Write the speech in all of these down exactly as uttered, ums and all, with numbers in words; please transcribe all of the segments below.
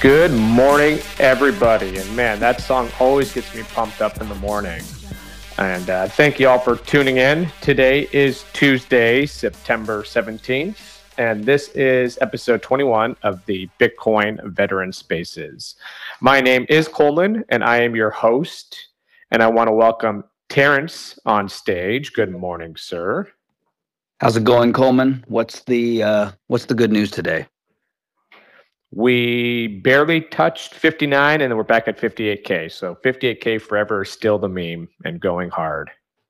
Good morning, everybody. And man, that song always gets me pumped up in the morning. And uh, thank you all for tuning in. Today is Tuesday, September seventeenth, and this is episode twenty-one of the Bitcoin Veteran Spaces. My name is Coleman, and I am your host. And I want to welcome Terrence on stage. Good morning, sir. How's it going, Coleman? What's the uh, what's the good news today? We barely touched fifty-nine, and then we're back at fifty-eight K. So fifty-eight K forever is still the meme and going hard.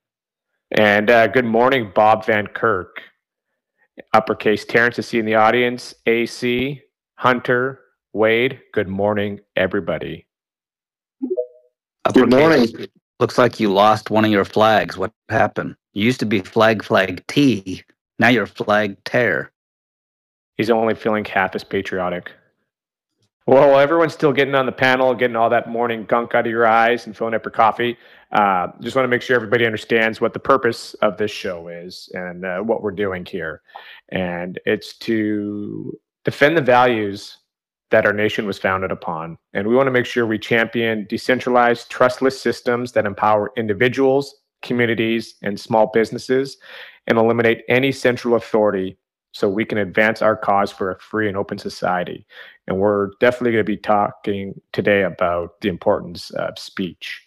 And uh, good morning, Bob Van Kirk. Uppercase Terrence is in the audience. A C, Hunter, Wade. Good morning, everybody. Uppercase, good morning. Looks like you lost one of your flags. What happened? You used to be flag flag T. Now you're flag tear. He's only feeling half as patriotic. Well, everyone's still getting on the panel, getting all that morning gunk out of your eyes and filling up your coffee. Uh, just want to make sure everybody understands what the purpose of this show is and uh, what we're doing here. And it's to defend the values that our nation was founded upon. And we want to make sure we champion decentralized, trustless systems that empower individuals, communities, and small businesses and eliminate any central authority so we can advance our cause for a free and open society. And we're definitely going to be talking today about the importance of speech.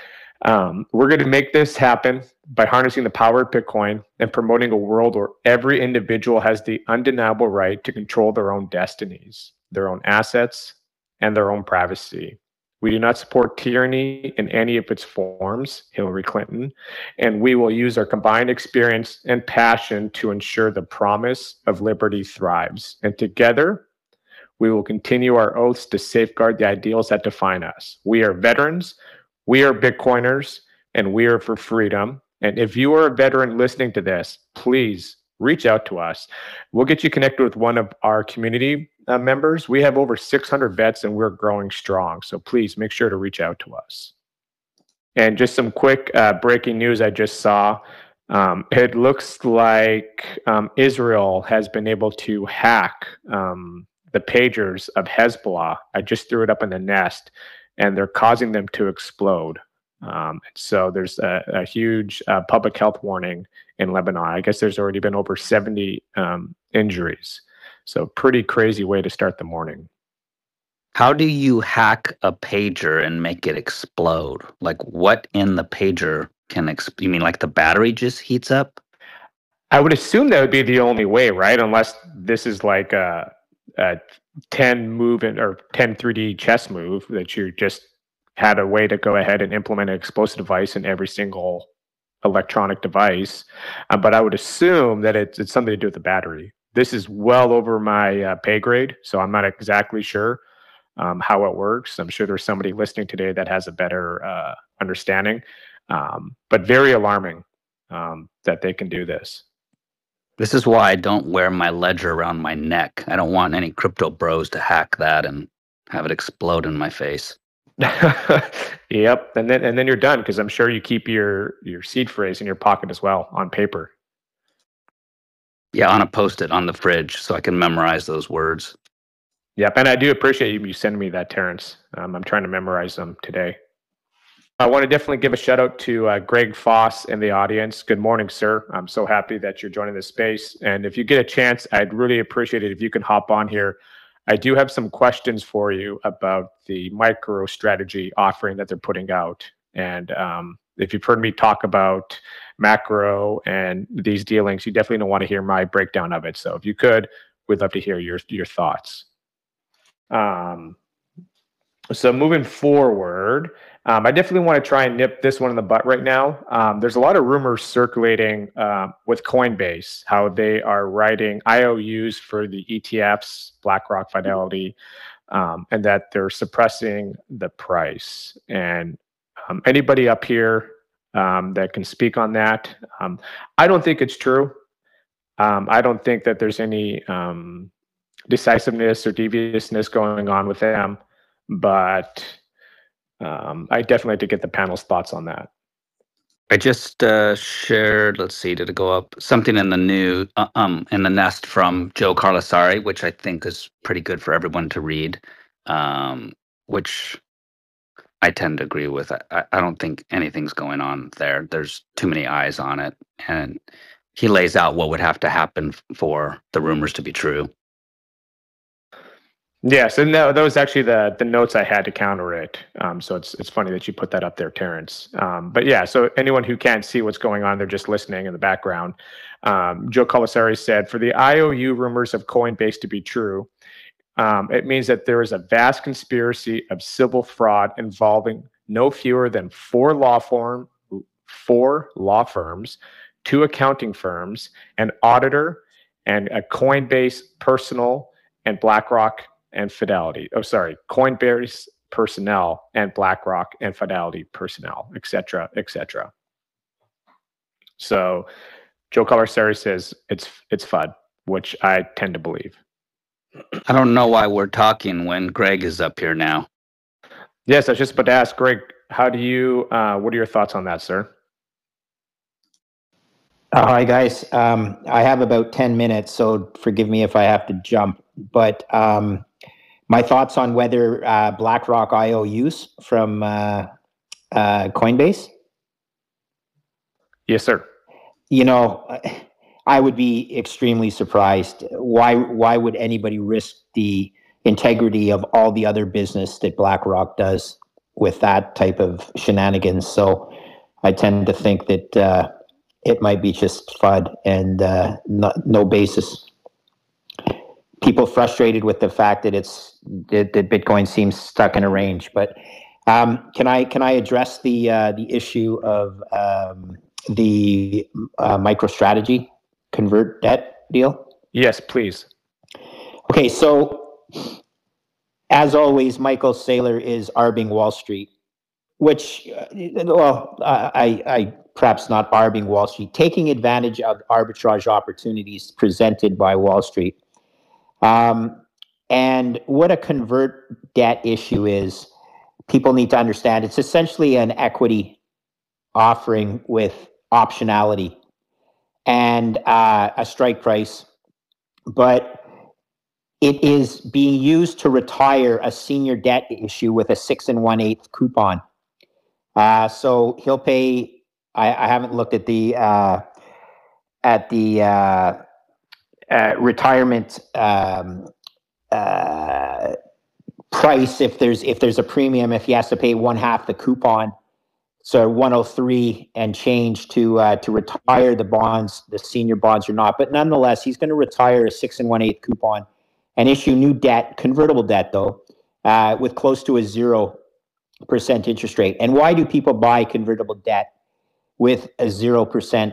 Um, we're going to make this happen by harnessing the power of Bitcoin and promoting a world where every individual has the undeniable right to control their own destinies, their own assets, and their own privacy. We do not support tyranny in any of its forms, Hillary Clinton, and we will use our combined experience and passion to ensure the promise of liberty thrives. And together, we will continue our oaths to safeguard the ideals that define us. We are veterans, we are Bitcoiners, and we are for freedom. And if you are a veteran listening to this, please reach out to us. We'll get you connected with one of our community uh, members. We have over six hundred vets and we're growing strong. So please make sure to reach out to us. And just some quick uh, breaking news I just saw. Um, it looks like um, Israel has been able to hack um, the pagers of Hezbollah. I just threw it up in the nest and they're causing them to explode. Um, so there's a, a huge uh, public health warning in Lebanon. I guess there's already been over seventy um, injuries. So pretty crazy way to start the morning. How do you hack a pager and make it explode? Like what in the pager can explode? You mean like the battery just heats up? I would assume that would be the only way, right? Unless this is like a, a ten move in, or ten three D chess move that you just had a way to go ahead and implement an explosive device in every single electronic device. Uh, but I would assume that it's, it's something to do with the battery. This is well over my uh, pay grade, so I'm not exactly sure um, how it works. I'm sure there's somebody listening today that has a better uh, understanding, um, but very alarming um, that they can do this. This is why I don't wear my ledger around my neck. I don't want any crypto bros to hack that and have it explode in my face. Yep, and then and then you're done because I'm sure you keep your your seed phrase in your pocket as well on paper. Yeah, on a post-it on the fridge so I can memorize those words. Yep, and I do appreciate you, you sending me that, Terrence. Um, I'm trying to memorize them today. I want to definitely give a shout out to uh, Greg Foss in the audience. Good morning, sir. I'm so happy that you're joining this space. And if you get a chance, I'd really appreciate it if you can hop on here. I do have some questions for you about the MicroStrategy offering that they're putting out. And um, if you've heard me talk about macro and these dealings, you definitely don't want to hear my breakdown of it. So if you could, we'd love to hear your, your thoughts. Um, so moving forward, um, I definitely want to try and nip this one in the butt right now. Um, there's a lot of rumors circulating uh, with Coinbase, how they are writing I O Us for the E T Fs, BlackRock, Fidelity, um, and that they're suppressing the price. And um, anybody up here um, that can speak on that, um, I don't think it's true. Um, I don't think that there's any um, decisiveness or deviousness going on with them, but um, I definitely like to get the panel's thoughts on that. I just uh, shared, let's see, did it go up? Something in the new, uh, um, in the nest from Joe Carlasari, which I think is pretty good for everyone to read. um, which I tend to agree with. I, I don't think anything's going on there. There's too many eyes on it, and he lays out what would have to happen for the rumors to be true. Yes, and that, that was actually the the notes I had to counter it. Um, so it's it's funny that you put that up there, Terrence. Um, but yeah, so anyone who can't see what's going on, they're just listening in the background. Um, Joe Colasari said, for the I O U rumors of Coinbase to be true, um, it means that there is a vast conspiracy of civil fraud involving no fewer than four law firm, four law firms, two accounting firms, an auditor, and a Coinbase personal and BlackRock and Fidelity. Oh, sorry, Coinbase personnel and BlackRock and Fidelity personnel, et cetera, et cetera. So Joe Colasari says it's it's F U D, which I tend to believe. I don't know why we're talking when Greg is up here now. Yes, I was just about to ask Greg, how do you, uh, what are your thoughts on that, sir? Uh, hi, guys. Um, I have about ten minutes, so forgive me if I have to jump. But um, my thoughts on whether uh, BlackRock I O Us from uh, uh, Coinbase? Yes, sir. You know, I would be extremely surprised. Why, why would anybody risk the integrity of all the other business that BlackRock does with that type of shenanigans? So I tend to think that uh, it might be just F U D and uh, no, no basis. People frustrated with the fact that it's that, that Bitcoin seems stuck in a range. But um, can I can I address the uh, the issue of um, the uh, MicroStrategy convert debt deal? Yes, please. Okay, so as always, Michael Saylor is arbing Wall Street, which, uh, well, I, I perhaps not arbing Wall Street, taking advantage of arbitrage opportunities presented by Wall Street. Um, and what a convert debt issue is, people need to understand. It's essentially an equity offering with optionality and uh, a strike price, but it is being used to retire a senior debt issue with a six and one eighth coupon. Uh, so he'll pay. I, I haven't looked at the uh, at the uh, uh, retirement um, uh, price if there's if there's a premium, if he has to pay one half the coupon, so one oh three and change to uh, to retire the bonds, the senior bonds or not. But nonetheless, he's going to retire a six and one eighth coupon and issue new debt, convertible debt though, uh, with close to a zero percent interest rate. And why do people buy convertible debt with a zero percent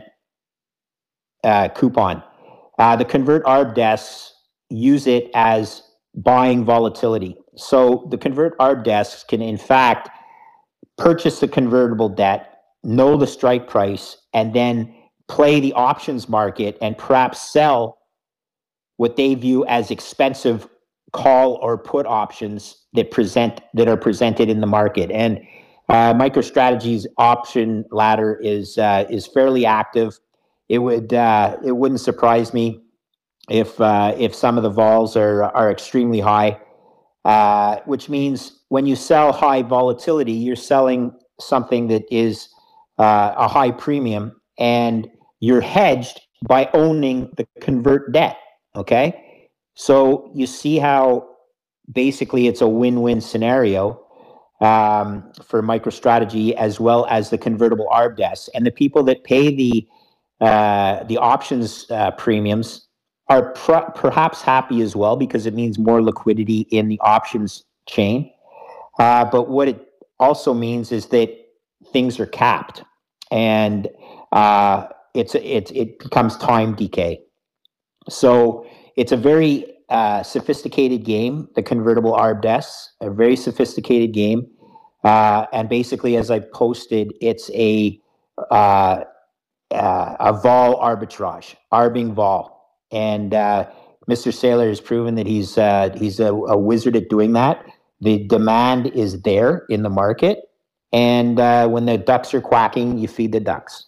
uh, coupon? Uh, the convert arb desks use it as buying volatility. So the convert arb desks can in fact purchase the convertible debt, know the strike price, and then play the options market and perhaps sell what they view as expensive call or put options that present that are presented in the market. And uh, MicroStrategy's option ladder is uh, is fairly active. It would uh, it wouldn't surprise me if uh, if some of the vols are are extremely high, uh, which means when you sell high volatility, you're selling something that is uh, a high premium, and you're hedged by owning the convert debt. Okay, so you see how basically it's a win-win scenario um, for MicroStrategy as well as the convertible arb desks, and the people that pay the uh, the options uh, premiums are pr- perhaps happy as well because it means more liquidity in the options chain. Uh, but what it also means is that things are capped, and uh, it's it it becomes time decay. So it's a very uh, sophisticated game, the convertible arb desks, a very sophisticated game. Uh, and basically, as I posted, it's a uh, uh, a vol arbitrage, arbing vol, and uh, Mister Saylor has proven that he's uh, he's a, a wizard at doing that. The demand is there in the market, and uh, when the ducks are quacking, you feed the ducks.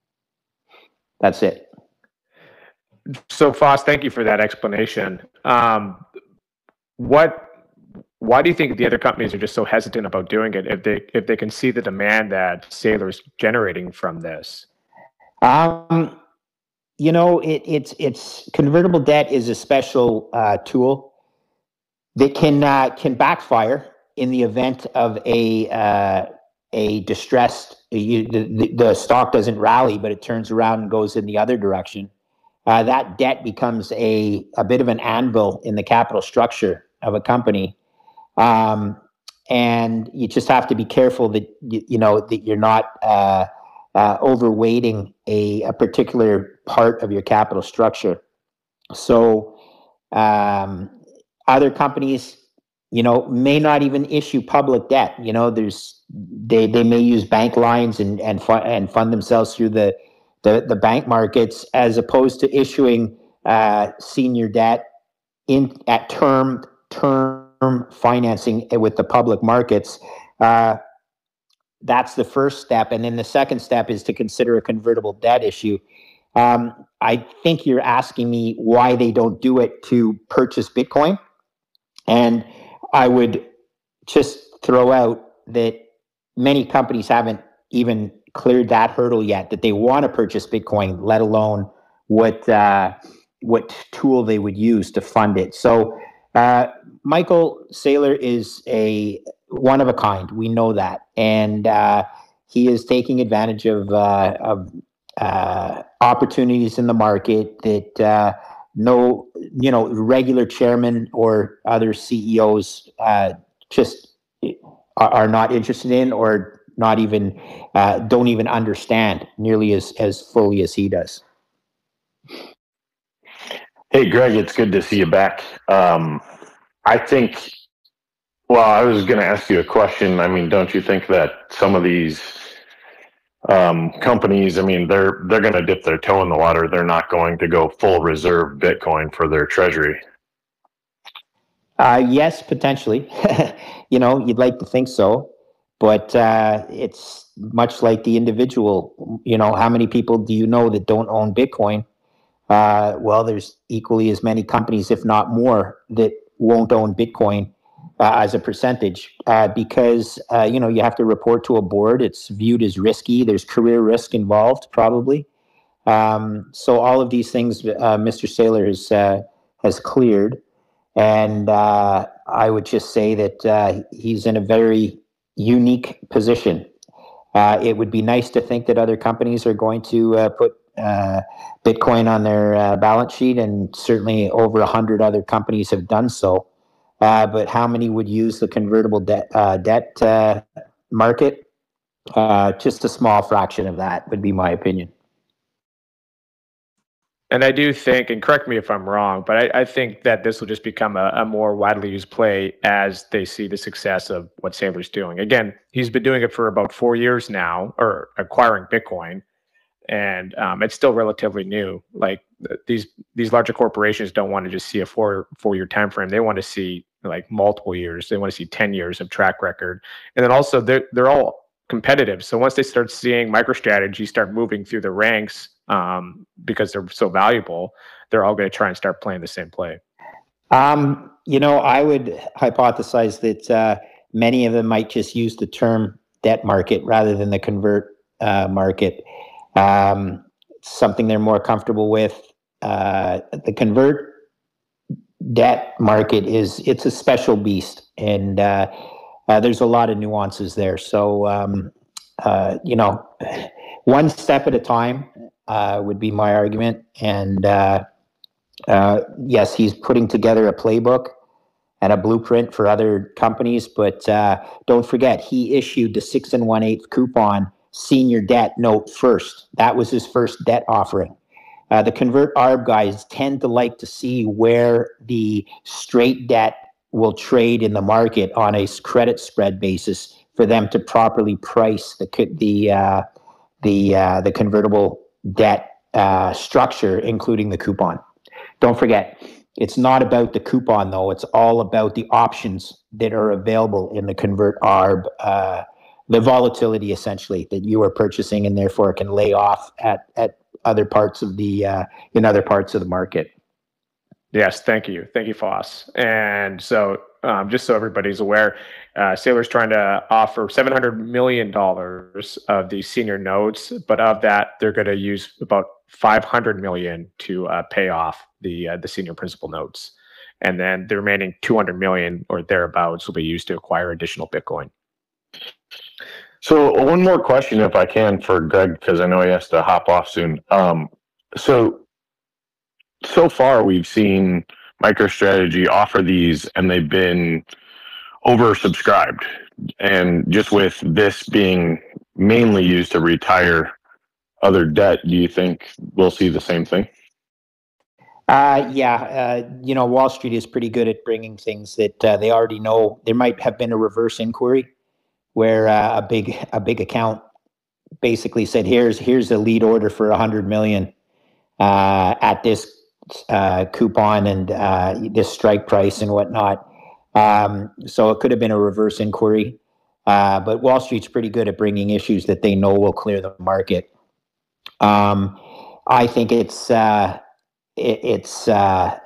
That's it. So, Foss, thank you for that explanation. Um, what why do you think the other companies are just so hesitant about doing it if they if they can see the demand that Saylor's generating from this? Um, you know, it, it's it's convertible debt is a special uh, tool that can uh, can backfire in the event of a uh, a distressed. You, the, the stock doesn't rally, but it turns around and goes in the other direction. Uh, that debt becomes a a bit of an anvil in the capital structure of a company, um, and you just have to be careful that you, you know that you're not uh, uh, overweighting a, a particular part of your capital structure. So um, other companies, you know, may not even issue public debt. You know, there's they they may use bank lines and and fund and fund themselves through the the, the bank markets, as opposed to issuing uh, senior debt in at term term financing with the public markets. Uh, that's the first step, and then the second step is to consider a convertible debt issue. Um, I think you're asking me why they don't do it to purchase Bitcoin. And I would just throw out that many companies haven't even cleared that hurdle yet, that they want to purchase Bitcoin, let alone what uh, what tool they would use to fund it. So uh, Michael Saylor is a one of a kind. We know that. And uh, he is taking advantage of, uh, of uh, opportunities in the market that uh, no, you know, regular chairman or other C E Os uh, just are, are not interested in, or not even uh, don't even understand nearly as as fully as he does. Hey, Greg, it's good to see you back. Um, I think. Well, I was going to ask you a question. I mean, don't you think that some of these um, companies, I mean, they're they're going to dip their toe in the water. They're not going to go full reserve Bitcoin for their treasury. Uh, yes, potentially. You know, you'd like to think so, but uh, it's much like the individual. You know, how many people do you know that don't own Bitcoin? Uh, well, there's equally as many companies, if not more, that won't own Bitcoin uh, as a percentage uh, because, uh, you know, you have to report to a board. It's viewed as risky. There's career risk involved, probably. Um, so all of these things, uh, Mister Saylor has, uh, has cleared. And uh, I would just say that uh, he's in a very unique position. Uh, it would be nice to think that other companies are going to uh, put uh, Bitcoin on their uh, balance sheet, and certainly over a hundred other companies have done so. Uh, but how many would use the convertible debt uh, debt uh, market? Uh, just a small fraction of that would be my opinion. And I do think, and correct me if I'm wrong, but I, I think that this will just become a, a more widely used play as they see the success of what Saylor's doing. Again, he's been doing it for about four years now, or acquiring Bitcoin, and um, it's still relatively new. Like these these larger corporations don't want to just see a four four year time frame. They want to see like multiple years. They want to see ten years of track record, and then also they're they're all competitive. So once they start seeing MicroStrategy start moving through the ranks, um, because they're so valuable, they're all going to try and start playing the same play. Um, you know, I would hypothesize that uh, many of them might just use the term debt market rather than the convert uh, market. Um, something they're more comfortable with. Uh, the convert debt market is, it's a special beast, and uh, uh, there's a lot of nuances there. So, um, uh, you know, one step at a time uh, would be my argument. And uh, uh, yes, he's putting together a playbook and a blueprint for other companies, but uh, don't forget, he issued the six and one eighth coupon senior debt note first. That was his first debt offering. Uh, the convert arb guys tend to like to see where the straight debt will trade in the market on a credit spread basis for them to properly price the the uh, the uh, the convertible debt uh, structure, including the coupon. Don't forget, it's not about the coupon though. It's all about the options that are available in the convert arb. Uh, the volatility essentially that you are purchasing, and therefore can lay off at at other parts of the uh, in other parts of the market. Yes, thank you, thank you, Foss. And so um, just so everybody's aware, uh, Sailor's trying to offer seven hundred million dollars of these senior notes, but of that, they're going to use about five hundred million dollars to uh, pay off the uh, the senior principal notes. And then the remaining two hundred million dollars or thereabouts will be used to acquire additional Bitcoin. So one more question, if I can, for Greg, because I know he has to hop off soon. Um, so, so far we've seen MicroStrategy offer these, and they've been oversubscribed. And just with this being mainly used to retire other debt, do you think we'll see the same thing? Uh, yeah, uh, you know, Wall Street is pretty good at bringing things that uh, they already know. There might have been a reverse inquiry where uh, a big a big account basically said, "Here's here's a lead order for a hundred million uh, at this uh, coupon and uh, this strike price and whatnot." Um, so it could have been a reverse inquiry, uh, but Wall Street's pretty good at bringing issues that they know will clear the market. Um, I think it's. Uh, It's uh,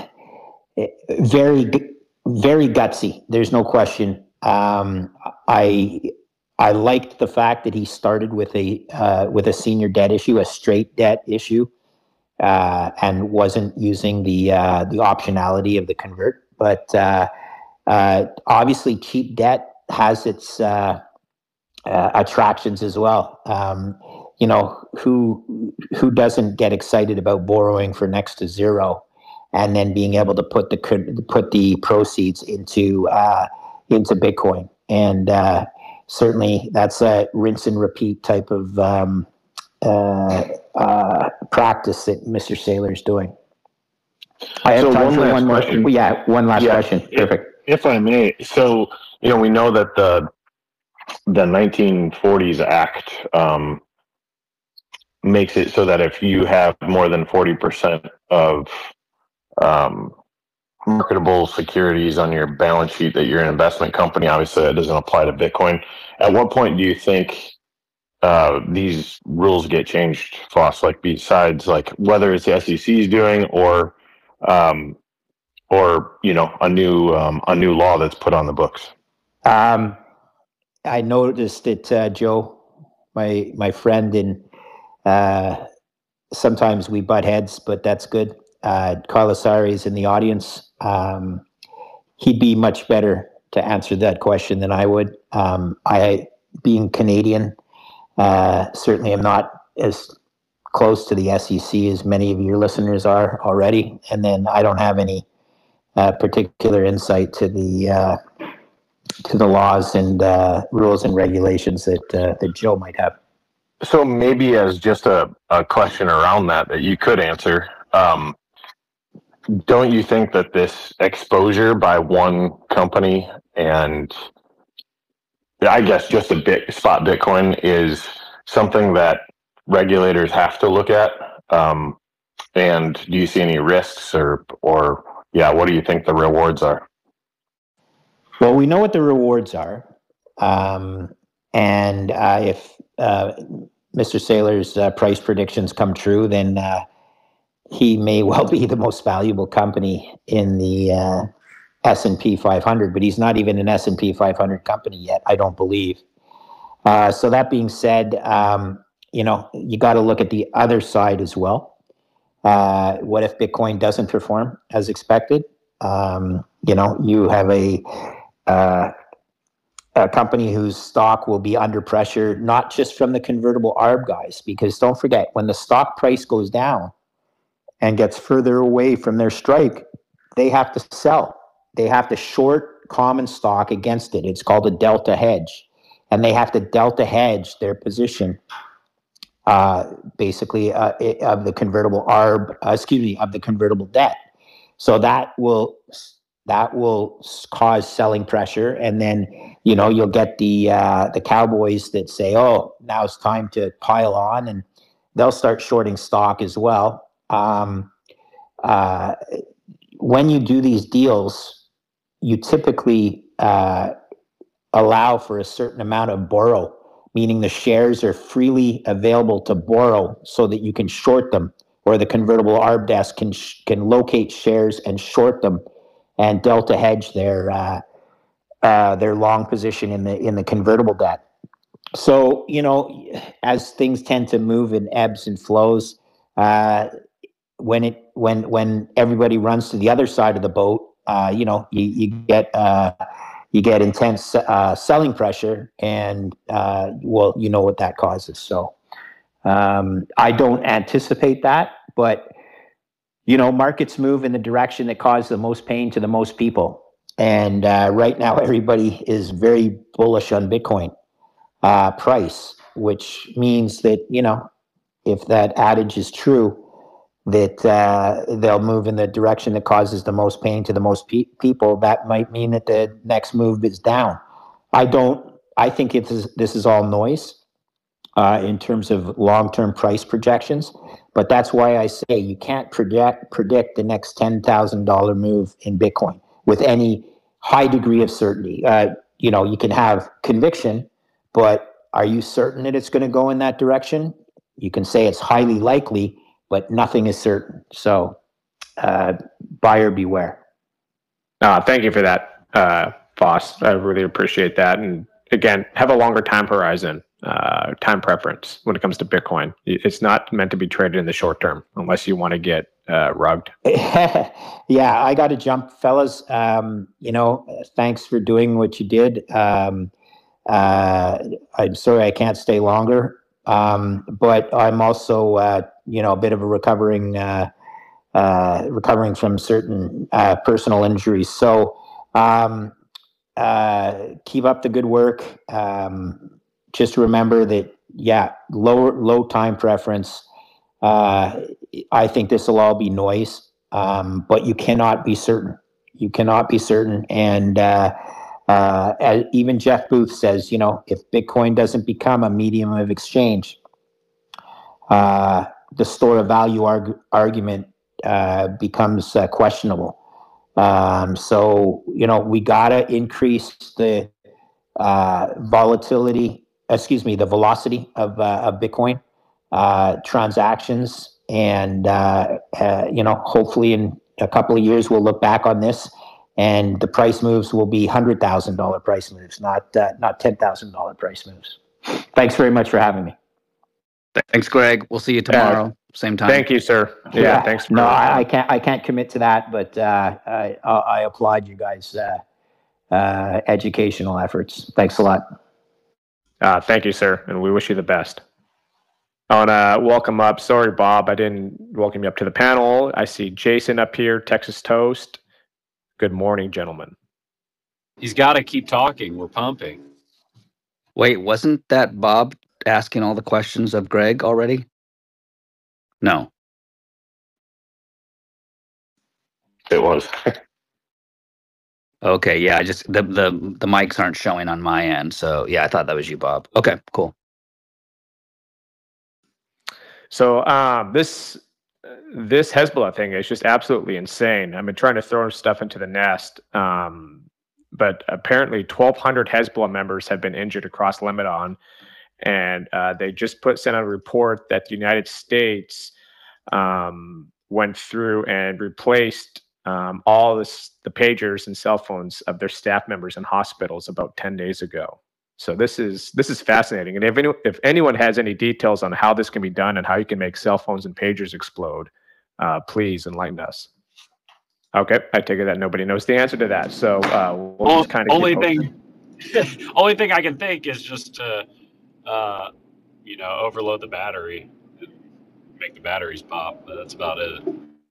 very, very gutsy. There's no question. Um, I I liked the fact that he started with a uh, with a senior debt issue, a straight debt issue, uh, and wasn't using the uh, the optionality of the convert. But uh, uh, obviously, cheap debt has its uh, uh, attractions as well. Um, You know, who who doesn't get excited about borrowing for next to zero, and then being able to put the put the proceeds into uh, into Bitcoin? And uh, certainly, that's a rinse and repeat type of um, uh, uh, practice that Mister Saylor's doing. I have So time one for last one more. question. Yeah, one last Yeah, question. Perfect. If, if I may, so you know, we know that the the nineteen forties Act um, makes it so that if you have more than forty percent of um, marketable securities on your balance sheet that you're an investment company, obviously that doesn't apply to Bitcoin. At what point do you think uh, these rules get changed, Foss? Like besides, like whether it's the S E C is doing or, um, or you know, a new um, a new law that's put on the books. Um, I noticed that uh, Joe, my my friend, and uh, sometimes we butt heads, but that's good. Uh, Carlos Ari is in the audience. Um, he'd be much better to answer that question than I would. Um, I, being Canadian, uh, certainly am not as close to the S E C as many of your listeners are already. And then I don't have any uh, particular insight to the uh, to the laws and uh, rules and regulations that uh, that Joe might have. So maybe as just a, a question around that that you could answer, um, don't you think that this exposure by one company and I guess just a bit spot Bitcoin is something that regulators have to look at? Um, and do you see any risks or, or yeah, what do you think the rewards are? Well, we know what the rewards are. Um, and uh, if uh, Mister Saylor's uh, price predictions come true, then uh, he may well be the most valuable company in the uh, S and P five hundred, but he's not even an S and P five hundred company yet, I don't believe. Uh, so that being said, um, you know, you got to look at the other side as well. Uh, what if Bitcoin doesn't perform as expected? Um, you know, you have a uh, a company whose stock will be under pressure, not just from the convertible arb guys, because don't forget, when the stock price goes down and gets further away from their strike, they have to sell. They have to short common stock against it. It's called a delta hedge. And they have to delta hedge their position, uh, basically, uh, of the convertible arb, uh, excuse me, of the convertible debt. So that will that will cause selling pressure, and then you know you'll get the uh, the cowboys that say, "Oh, now it's time to pile on," and they'll start shorting stock as well. Um, uh, when you do these deals, you typically uh, allow for a certain amount of borrow, meaning the shares are freely available to borrow so that you can short them, or the convertible arb desk can can locate shares and short them and Delta hedge their uh, uh, their long position in the in the convertible debt. So, you know, as things tend to move in ebbs and flows, uh, when it when when everybody runs to the other side of the boat, uh, you know, you, you get uh, you get intense uh, selling pressure, and uh, well, you know what that causes. So, um, I don't anticipate that, but you know, markets move in the direction that causes the most pain to the most people, and uh, right now, everybody is very bullish on Bitcoin uh, price, which means that, you know, if that adage is true, that uh, they'll move in the direction that causes the most pain to the most pe- people, that might mean that the next move is down. I don't, I think it is, this is all noise uh, in terms of long-term price projections, but that's why I say you can't project, predict the next ten thousand dollars move in Bitcoin with any high degree of certainty. Uh, you know, you can have conviction, but are you certain that it's going to go in that direction? You can say it's highly likely, but nothing is certain. So, uh, buyer beware. Uh, thank you for that, uh, Foss. I really appreciate that. And again, have a longer time horizon, uh, time preference when it comes to Bitcoin. It's not meant to be traded in the short term unless you want to get uh, rugged. Yeah, I got to jump, fellas. Um, you know, thanks for doing what you did. Um, Uh, I'm sorry I can't stay longer, um, but I'm also, uh, you know, a bit of a recovering, uh, uh, recovering from certain uh, personal injuries. So um, uh, keep up the good work. Um, just remember that, yeah, low low time preference. Uh, I think this will all be noise, um, but you cannot be certain. You cannot be certain, and uh, Uh, as even Jeff Booth says, you know, if Bitcoin doesn't become a medium of exchange, uh, the store of value arg- argument uh, becomes uh, questionable. Um, so, you know, we got to increase the uh, volatility, excuse me, the velocity of, uh, of Bitcoin uh, transactions. And, uh, uh, you know, hopefully in a couple of years, we'll look back on this and the price moves will be one hundred thousand dollars price moves, not uh, not ten thousand dollars price moves. Thanks very much for having me. Thanks, Greg. We'll see you tomorrow, uh, same time. Thank you, sir. Yeah, yeah. thanks. For, no, I, I can't. I can't commit to that, but uh, I, I applaud you guys' uh, uh, educational efforts. Thanks a lot. Uh, thank you, sir, and we wish you the best. I want to welcome up. Sorry, Bob, I didn't welcome you up to the panel. I see Jason up here, Texas Toast. Good morning, gentlemen. He's got to keep talking. We're pumping. Wait, wasn't that Bob asking all the questions of Greg already? No. It was. Okay, yeah, I just the, the the mics aren't showing on my end, so yeah, I thought that was you, Bob. Okay, cool. So um, this this Hezbollah thing is just absolutely insane. I've been trying to throw stuff into the nest, um, but apparently twelve hundred Hezbollah members have been injured across Lebanon, and uh, they just put sent out a report that the United States um, went through and replaced um, all this, the pagers and cell phones of their staff members in hospitals about ten days ago. So this is this is fascinating. And if any, if anyone has any details on how this can be done and how you can make cell phones and pagers explode, uh, please enlighten us. Okay, I take it that nobody knows the answer to that. So uh, we'll well, just kind of only thing, only thing I can think is just to, uh, you know, overload the battery, make the batteries pop. But that's about it.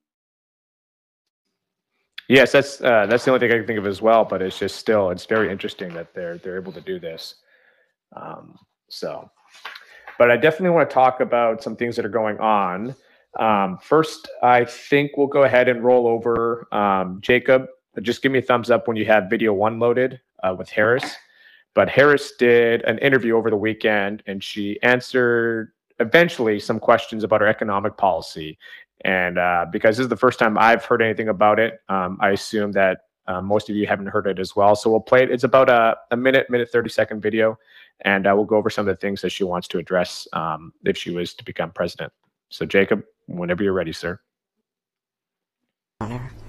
Yes, that's uh, that's the only thing I can think of as well. But it's just still, it's very interesting that they're they're able to do this. Um, so, but I definitely want to talk about some things that are going on. Um, first, I think we'll go ahead and roll over. Um, Jacob, just give me a thumbs up when you have video one loaded uh, with Harris. But Harris did an interview over the weekend, and she answered eventually some questions about her economic policy. And uh, because this is the first time I've heard anything about it, um, I assume that uh, most of you haven't heard it as well. So we'll play it. It's about a, a minute, minute, thirty second video. And uh, we'll go over some of the things that she wants to address um, if she was to become president. So Jacob, whenever you're ready, sir. Uh,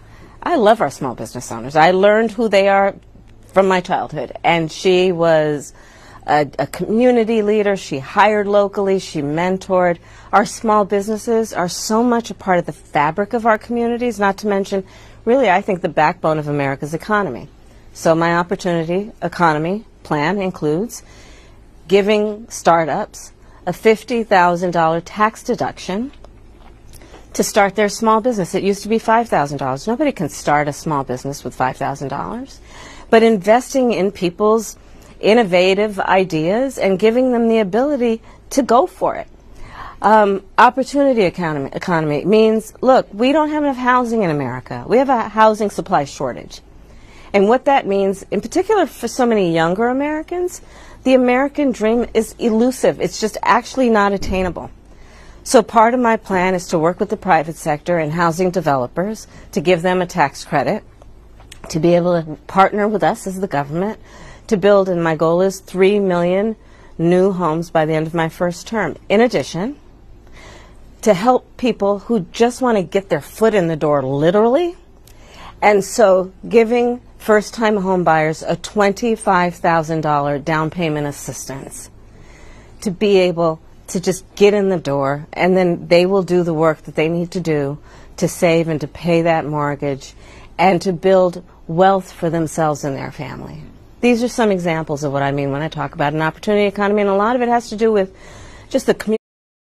I love our small business owners. I learned who they are from my childhood, and she was a, a community leader. She hired locally. She mentored. Our small businesses are so much a part of the fabric of our communities, not to mention, really, I think, the backbone of America's economy. So my opportunity economy plan includes giving startups a fifty thousand dollars tax deduction to start their small business. It used to be five thousand dollars. Nobody can start a small business with five thousand dollars. But investing in people's innovative ideas and giving them the ability to go for it. Um, opportunity economy, economy means, look, we don't have enough housing in America. We have a housing supply shortage. And what that means, in particular for so many younger Americans, the American dream is elusive. It's just actually not attainable. So part of my plan is to work with the private sector and housing developers to give them a tax credit, to be able to partner with us as the government to build, and my goal is three million new homes by the end of my first term. In addition, to help people who just want to get their foot in the door, literally, and so giving first-time home buyers a twenty-five thousand dollars down payment assistance to be able to just get in the door, and then they will do the work that they need to do to save and to pay that mortgage and to build wealth for themselves and their family. These are some examples of what I mean when I talk about an opportunity economy, and a lot of it has to do with just the community.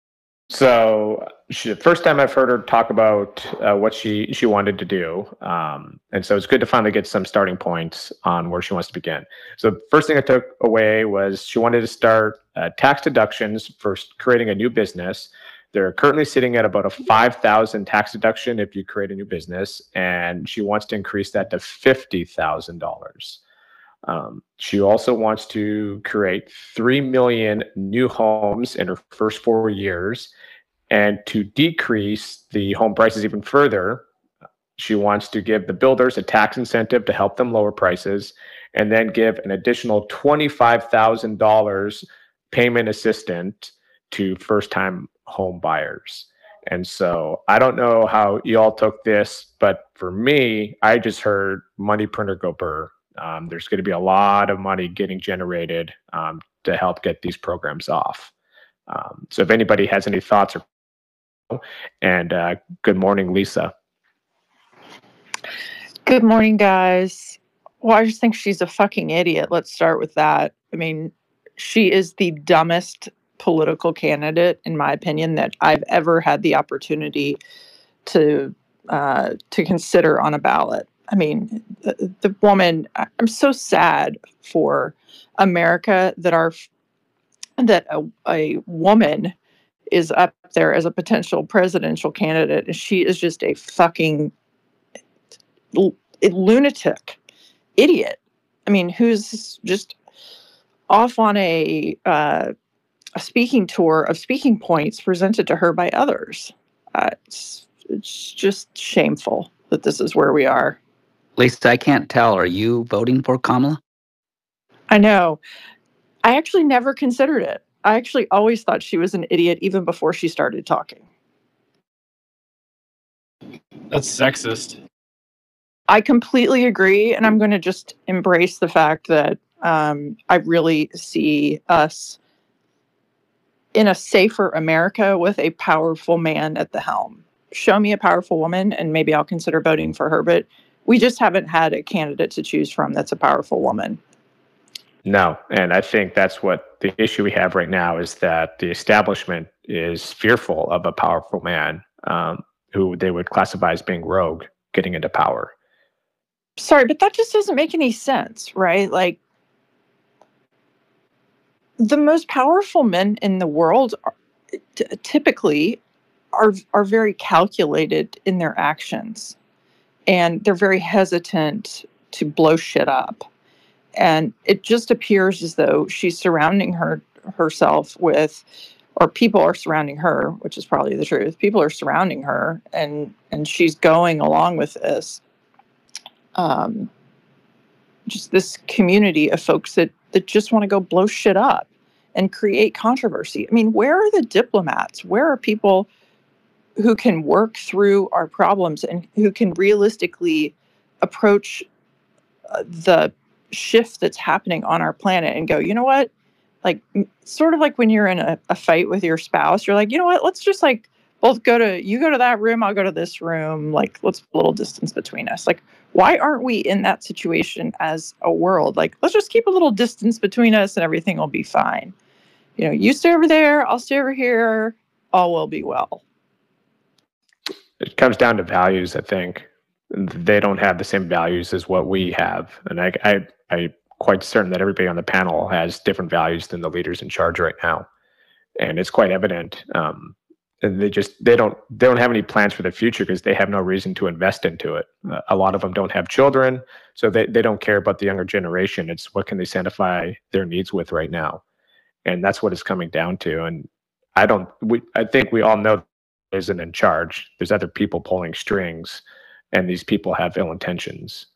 So she, the first time I've heard her talk about uh, what she, she wanted to do. Um, and so it's good to finally get some starting points on where she wants to begin. So the first thing I took away was she wanted to start uh, tax deductions for creating a new business. They're currently sitting at about a five thousand dollars tax deduction if you create a new business, and she wants to increase that to fifty thousand dollars. Um, she also wants to create three million new homes in her first four years. And to decrease the home prices even further, she wants to give the builders a tax incentive to help them lower prices, and then give an additional twenty-five thousand dollars payment assistance to first-time home buyers. And so I don't know how y'all took this, but for me, I just heard money printer go burr. Um, there's going to be a lot of money getting generated um, to help get these programs off. Um, so if anybody has any thoughts, or and uh, good morning, Lisa. Good morning, guys. Well, I just think she's a fucking idiot. Let's start with that. I mean, she is the dumbest political candidate, in my opinion, that I've ever had the opportunity to uh, to consider on a ballot. I mean, the, the woman, I'm so sad for America that our that a, a woman is up there as a potential presidential candidate, and she is just a fucking l- lunatic idiot. I mean, who's just off on a uh, a speaking tour of speaking points presented to her by others. Uh, it's, it's just shameful that this is where we are. Lisa, I can't tell. Are you voting for Kamala? I know. I actually never considered it. I actually always thought she was an idiot even before she started talking. That's sexist. I completely agree, and I'm going to just embrace the fact that um, I really see us in a safer America with a powerful man at the helm. Show me a powerful woman, and maybe I'll consider voting for her, but we just haven't had a candidate to choose from that's a powerful woman. No, and I think that's what the issue we have right now is that the establishment is fearful of a powerful man um, who they would classify as being rogue getting into power. Sorry, but that just doesn't make any sense, right? Like, the most powerful men in the world are, t- typically are are very calculated in their actions, and they're very hesitant to blow shit up. And it just appears as though she's surrounding her herself with, or people are surrounding her, which is probably the truth. People are surrounding her, and and she's going along with this. Um, just this community of folks that, that just want to go blow shit up and create controversy. I mean, where are the diplomats? Where are people who can work through our problems and who can realistically approach uh, the shift that's happening on our planet and go, you know what? Like, sort of like when you're in a, a fight with your spouse, you're like, you know what? Let's just like both go to, you go to that room, I'll go to this room. Like, let's put a little distance between us. Like, why aren't we in that situation as a world? Like, let's just keep a little distance between us and everything will be fine. You know, you stay over there, I'll stay over here, all will be well. It comes down to values, I think. They don't have the same values as what we have. And I, I, I'm quite certain that everybody on the panel has different values than the leaders in charge right now. And it's quite evident. Um, and they just, they don't, they don't have any plans for the future because they have no reason to invest into it. Uh, a lot of them don't have children, so they, they don't care about the younger generation. It's what can they satisfy their needs with right now. And that's what it's coming down to. And I don't, we, I think we all know isn't in charge. There's other people pulling strings, and these people have ill intentions.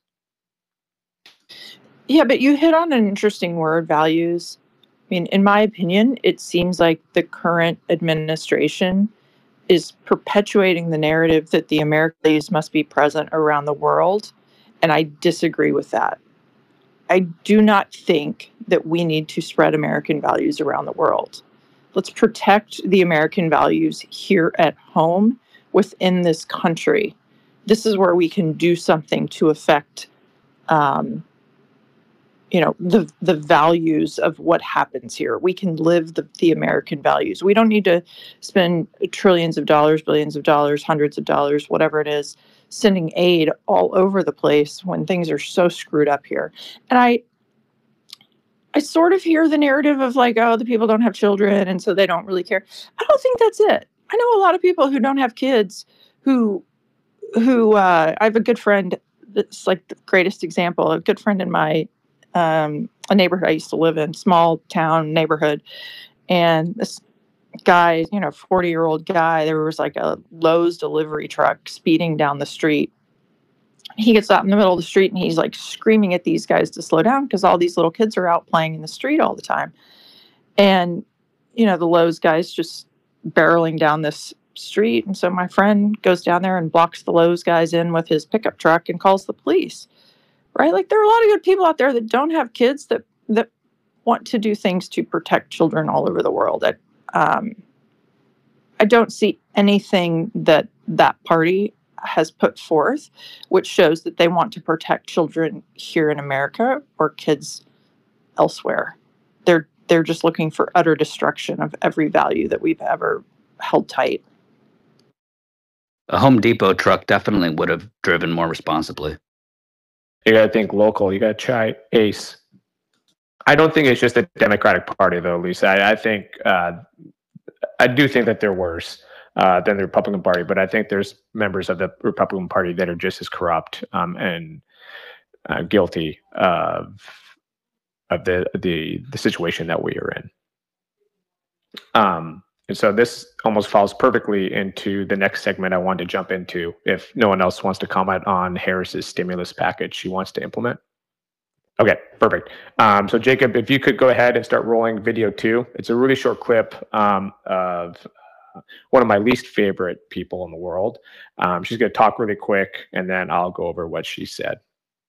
Yeah, but you hit on an interesting word, values. I mean, in my opinion, it seems like the current administration is perpetuating the narrative that the Americans must be present around the world, and I disagree with that. I do not think that we need to spread American values around the world. Let's protect the American values here at home within this country. This is where we can do something to affect, um, you know, the the values of what happens here. We can live the, the American values. We don't need to spend trillions of dollars, billions of dollars, hundreds of dollars, whatever it is, sending aid all over the place when things are so screwed up here. And I, I sort of hear the narrative of like, oh, the people don't have children and so they don't really care. I don't think that's it. I know a lot of people who don't have kids who, who uh, I have a good friend that's like the greatest example, a good friend in my um, a neighborhood I used to live in, small town neighborhood. And this guy, you know, forty year old guy, there was like a Lowe's delivery truck speeding down the street. He gets out in the middle of the street and he's like screaming at these guys to slow down because all these little kids are out playing in the street all the time. And, you know, the Lowe's guy's just barreling down this street. And so my friend goes down there and blocks the Lowe's guys in with his pickup truck and calls the police. Right? Like, there are a lot of good people out there that don't have kids that, that want to do things to protect children all over the world. I, um, I don't see anything that that party has put forth which shows that they want to protect children here in America or kids elsewhere. They're they're just looking for utter destruction of every value that we've ever held tight. A Home Depot truck definitely would have driven more responsibly. You got to think local. You got to try ACE. I don't think it's just the Democratic Party, though, Lisa. I, I think uh, I do think that they're worse uh, than the Republican Party, but I think there's members of the Republican Party that are just as corrupt um, and uh, guilty of of the the the situation that we are in. Um, and so this almost falls perfectly into the next segment I wanted to jump into. If no one else wants to comment on Harris's stimulus package she wants to implement. Okay, perfect. Um, so Jacob, if you could go ahead and start rolling video two. It's a really short clip um, of one of my least favorite people in the world. Um, she's going to talk really quick, and then I'll go over what she said.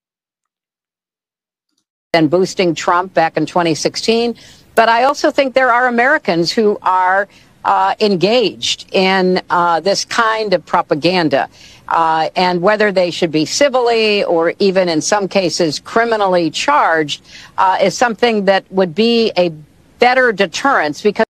And boosting Trump back in twenty sixteen. But I also think there are Americans who are uh, engaged in uh, this kind of propaganda. Uh, and whether they should be civilly or even in some cases criminally charged uh, is something that would be a better deterrence because.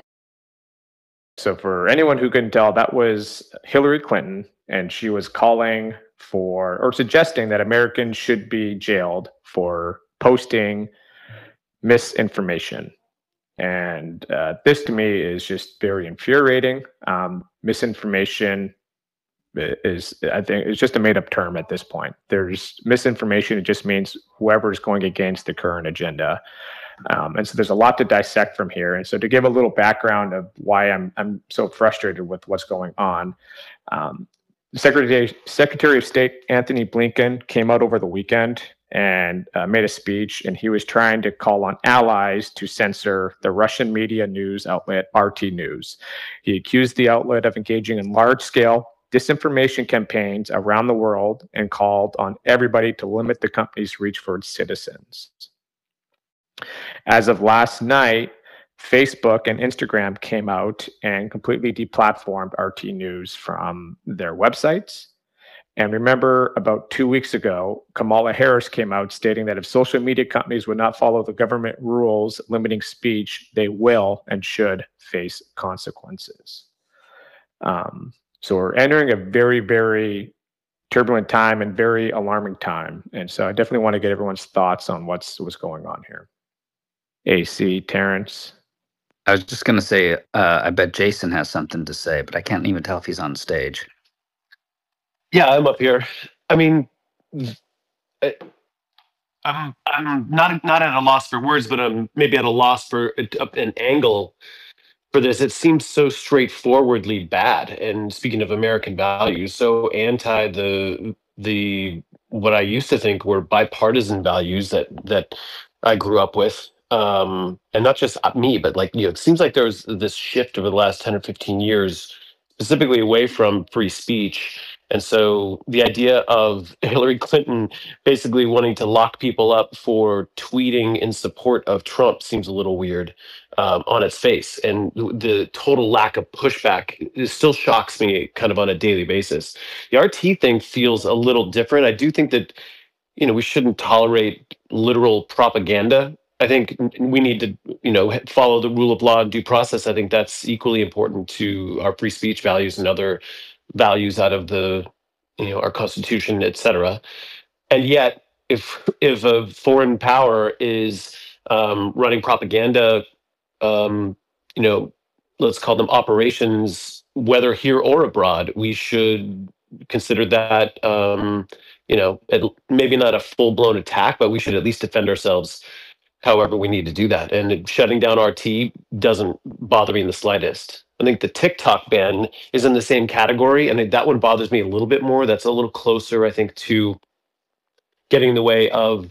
So for anyone who couldn't tell, that was Hillary Clinton, and she was calling for or suggesting that Americans should be jailed for posting misinformation. And uh, this to me is just very infuriating. Um, misinformation is, I think, it's just a made up term at this point. There's misinformation. It just means whoever is going against the current agenda. Um, and so there's a lot to dissect from here. And so to give a little background of why I'm I'm so frustrated with what's going on, um, Secretary Secretary of State Anthony Blinken came out over the weekend and uh, made a speech, and he was trying to call on allies to censor the Russian media news outlet R T News. He accused the outlet of engaging in large-scale disinformation campaigns around the world and called on everybody to limit the company's reach for its citizens. As of last night, Facebook and Instagram came out and completely deplatformed R T News from their websites. And remember, about two weeks ago, Kamala Harris came out stating that if social media companies would not follow the government rules limiting speech, they will and should face consequences. Um, so we're entering a very, very turbulent time and very alarming time. And so I definitely want to get everyone's thoughts on what's what's going on here. A C, Terrence. I was just going to say, uh, I bet Jason has something to say, but I can't even tell if he's on stage. Yeah, I'm up here. I mean, I, I'm I'm not not at a loss for words, but I'm maybe at a loss for a, an angle for this. It seems so straightforwardly bad. And speaking of American values, so anti the the what I used to think were bipartisan values that that I grew up with. Um, and not just me, but like, you know, it seems like there was this shift over the last ten or fifteen years, specifically away from free speech. And so the idea of Hillary Clinton basically wanting to lock people up for tweeting in support of Trump seems a little weird um, on its face. And the total lack of pushback, it still shocks me kind of on a daily basis. The R T thing feels a little different. I do think that, you know, we shouldn't tolerate literal propaganda. I think we need to, you know, follow the rule of law and due process. I think that's equally important to our free speech values and other values out of the, you know, our Constitution, et cetera. And yet, if if a foreign power is um, running propaganda, um, you know, let's call them operations, whether here or abroad, we should consider that, um, you know, maybe not a full blown attack, but we should at least defend ourselves however we need to do that. And shutting down R T doesn't bother me in the slightest. I think the TikTok ban is in the same category, and that one bothers me a little bit more. That's a little closer, I think, to getting in the way of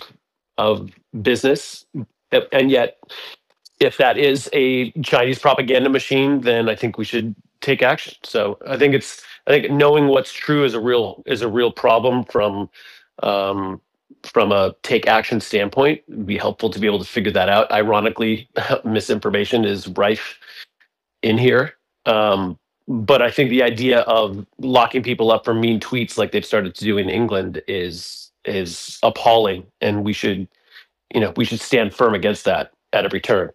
of business. And yet, if that is a Chinese propaganda machine, then I think we should take action. So I think it's I think knowing what's true is a real is a real problem from um, from a take action standpoint. It'd be helpful to be able to figure that out. Ironically, misinformation is rife in here. Um, but I think the idea of locking people up for mean tweets like they've started to do in England is is appalling, and we should, you know, we should stand firm against that at every turn.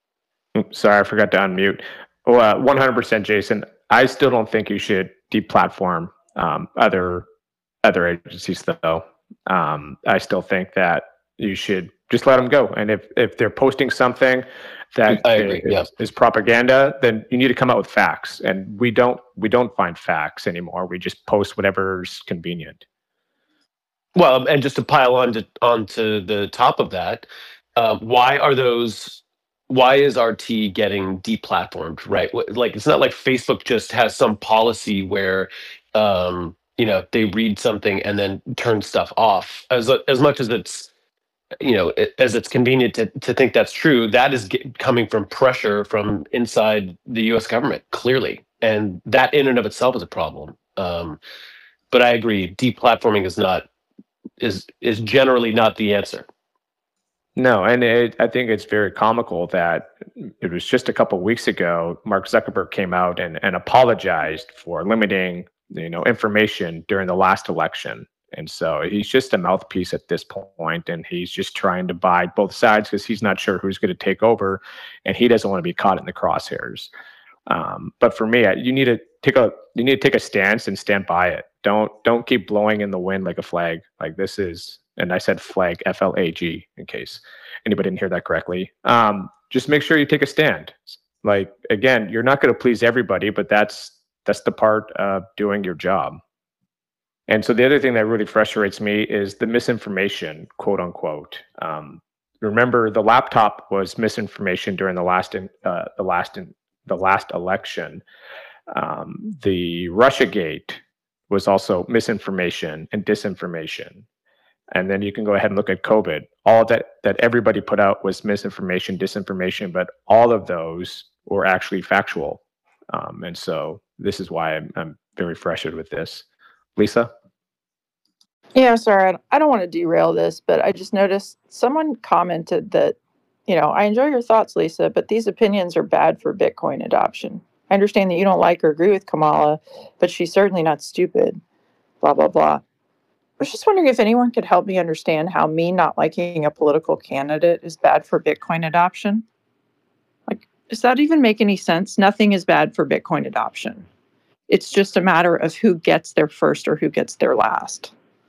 Sorry, I forgot to unmute. Well, uh, one hundred percent, Jason. I still don't think you should deplatform um, other other agencies, though. Um, I still think that you should just let them go. And if, if they're posting something that I agree, is, yeah. is propaganda, then you need to come out with facts. And we don't we don't find facts anymore. We just post whatever's convenient. Well, and just to pile on to onto the top of that, uh, why are those? Why is R T getting deplatformed? Right, like it's not like Facebook just has some policy where, um, you know, they read something and then turn stuff off. As as much as it's, you know, it, as it's convenient to to think that's true, that is get, coming from pressure from inside the U S government, clearly, and that in and of itself is a problem. Um, but I agree, deplatforming is not. is is generally not the answer. No, and it, I think it's very comical that it was just a couple of weeks ago, Mark Zuckerberg came out and, and apologized for limiting, you know, information during the last election. And so he's just a mouthpiece at this point, and he's just trying to buy both sides because he's not sure who's going to take over, and he doesn't want to be caught in the crosshairs. Um, but for me, you need to take a you need to take a stance and stand by it. Don't don't keep blowing in the wind like a flag. Like this is, and I said flag, F L A G, in case anybody didn't hear that correctly. Um, just make sure you take a stand. Like again, you're not going to please everybody, but that's that's the part of doing your job. And so the other thing that really frustrates me is the misinformation, quote unquote. Um, remember, the laptop was misinformation during the last in, uh, the last in, the last election. Um, the Russiagate was also misinformation and disinformation. And then you can go ahead and look at COVID. All that that everybody put out was misinformation, disinformation, but all of those were actually factual. Um, and so this is why I'm, I'm very frustrated with this. Lisa? Yeah, sorry, I don't want to derail this, but I just noticed someone commented that, you know, I enjoy your thoughts, Lisa, but these opinions are bad for Bitcoin adoption. I understand that you don't like or agree with Kamala, but she's certainly not stupid, blah, blah, blah. I was just wondering if anyone could help me understand how me not liking a political candidate is bad for Bitcoin adoption. Like, does that even make any sense? Nothing is bad for Bitcoin adoption. It's just a matter of who gets there first or who gets there last.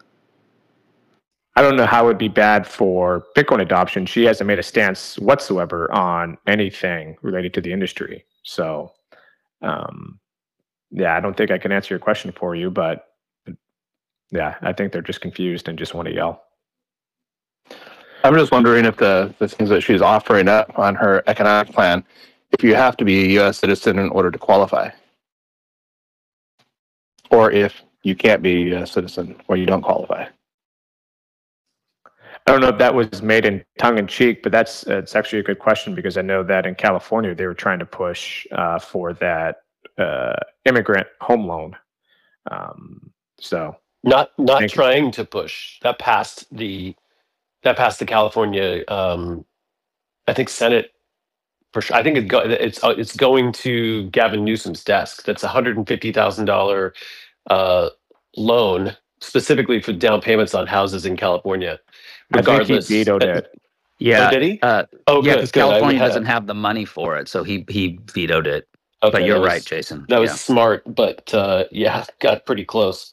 I don't know how it would be bad for Bitcoin adoption. She hasn't made a stance whatsoever on anything related to the industry. So, um, yeah, I don't think I can answer your question for you, but yeah, I think they're just confused and just want to yell. I'm just wondering if the, the things that she's offering up on her economic plan, if you have to be a U S citizen in order to qualify, or if you can't be a U S citizen or you don't qualify. I don't know if that was made in tongue in cheek, but that's it's actually a good question because I know that in California they were trying to push uh, for that uh, immigrant home loan. Um, so not not trying to push that passed the that passed the California um, I think Senate for sure. I think it go, it's it's going to Gavin Newsom's desk. That's a hundred and fifty thousand dollar uh, loan specifically for down payments on houses in California. Regardless, I think he vetoed it. Yeah. Oh, did he? Uh, oh, yeah, good. because good. California had, doesn't have the money for it, so he he vetoed it. Okay, but you're was, right, Jason. That was yeah. smart, but uh, yeah, got pretty close.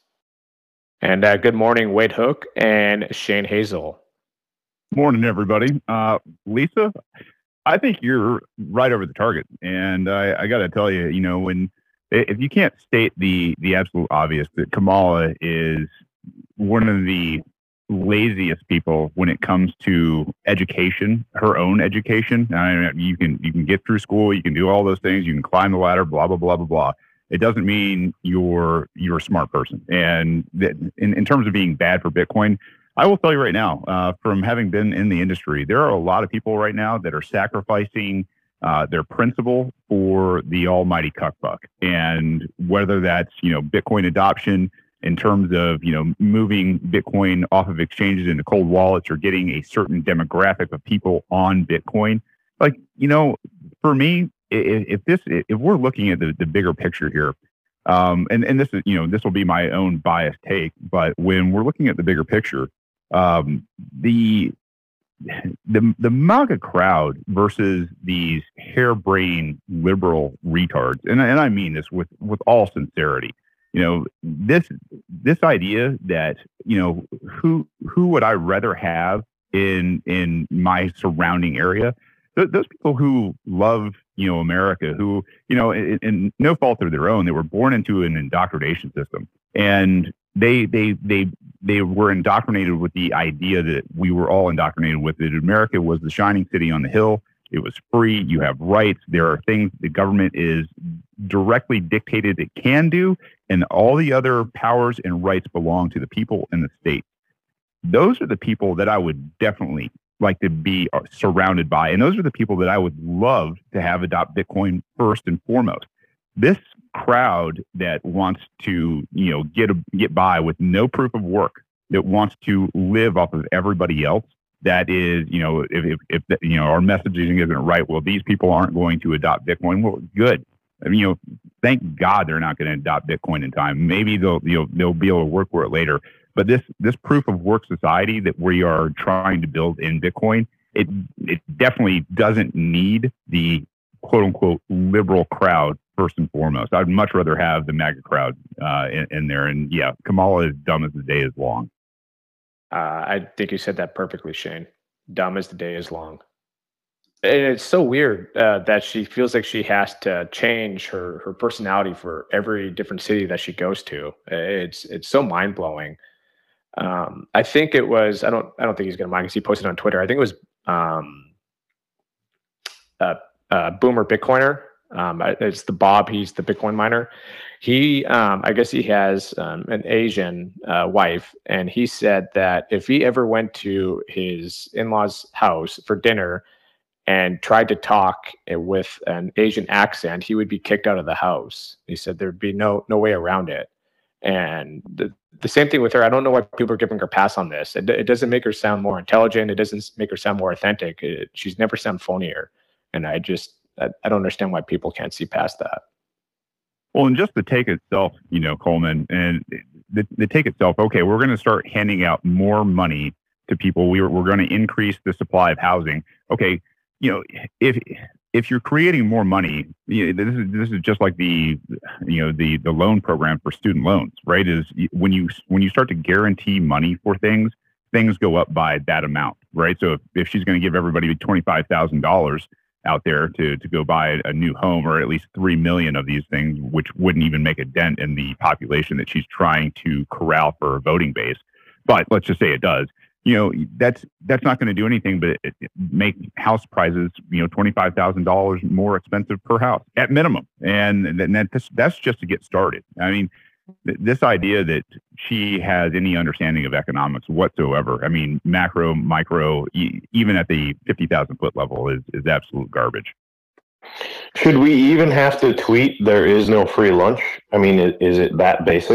And uh, good morning, Wade Hook and Shane Hazel. Morning, everybody. Uh, Lisa, I think you're right over the target, and I, I got to tell you, you know, when if you can't state the the absolute obvious that Kamala is one of the laziest people when it comes to education, her own education. I mean, you can you can get through school, you can do all those things, you can climb the ladder, blah blah blah blah blah. It doesn't mean you're you're a smart person. And that, in in terms of being bad for Bitcoin, I will tell you right now, uh, from having been in the industry, there are a lot of people right now that are sacrificing uh, their principle for the almighty cuck buck. And whether that's you know Bitcoin adoption, in terms of, you know, moving Bitcoin off of exchanges into cold wallets or getting a certain demographic of people on Bitcoin. Like, you know, for me, if, if this, if we're looking at the, the bigger picture here, um, and, and this is, you know, this will be my own biased take, but when we're looking at the bigger picture, um, the, the, the MAGA crowd versus these harebrained liberal retards, and, and I mean this with, with all sincerity. You know, this this idea that, you know, who who would I rather have in in my surrounding area? Th- those people who love, you know, America, who, you know, in, in no fault of their own, they were born into an indoctrination system, and they they they they were indoctrinated with the idea that we were all indoctrinated with, that America was the shining city on the hill. It was free. You have rights. There are things the government is directly dictated it can do, and all the other powers and rights belong to the people and the state. Those are the people that I would definitely like to be surrounded by, and those are the people that I would love to have adopt Bitcoin first and foremost. This crowd that wants to, you know, get a, get by with no proof of work, that wants to live off of everybody else, that is, you know, if, if, if the, you know, our messaging isn't right, well, these people aren't going to adopt Bitcoin. Well, good. I mean, you know, thank God they're not going to adopt Bitcoin in time. Maybe they'll, you know, they'll be able to work for it later. But this, this proof of work society that we are trying to build in Bitcoin, it, it definitely doesn't need the quote unquote liberal crowd first and foremost. I'd much rather have the MAGA crowd uh, in, in there. And yeah, Kamala is dumb as the day is long. Uh, I think you said that perfectly, Shane. Dumb as the day is long. And it's so weird uh, that she feels like she has to change her, her personality for every different city that she goes to. It's it's so mind blowing. Um, I think it was. I don't. I don't think he's going to mind because he posted on Twitter. I think it was um, uh, uh, Boomer Bitcoiner. Um, it's the Bob. He's the Bitcoin miner. He, um, I guess he has um, an Asian uh, wife, and he said that if he ever went to his in-laws' house for dinner, and tried to talk with an Asian accent, he would be kicked out of the house. He said there'd be no no way around it. And the, the same thing with her. I don't know why people are giving her a pass on this. It, it doesn't make her sound more intelligent. It doesn't make her sound more authentic. It, she's never sound phonier. And I just, I, I don't understand why people can't see past that. Well, and just the take itself, you know, Coleman, and the, the take itself, okay, we're going to start handing out more money to people. We, we're going to increase the supply of housing. Okay, you know, if if you're creating more money, you know, this is this is just like the you know the the loan program for student loans, right? Is when you when you start to guarantee money for things, things go up by that amount, right? So if, if she's going to give everybody twenty-five thousand dollars out there to to go buy a new home, or at least three million of these things, which wouldn't even make a dent in the population that she's trying to corral for a voting base, but let's just say it does. You know, that's that's not going to do anything but it, it make house prices, you know, twenty-five thousand dollars more expensive per house at minimum. And then that's, that's just to get started. I mean, th- this idea that she has any understanding of economics whatsoever, I mean, macro, micro, e- even at the fifty thousand foot level is, is absolute garbage. Should we even have to tweet there is no free lunch? I mean, is, is it that basic?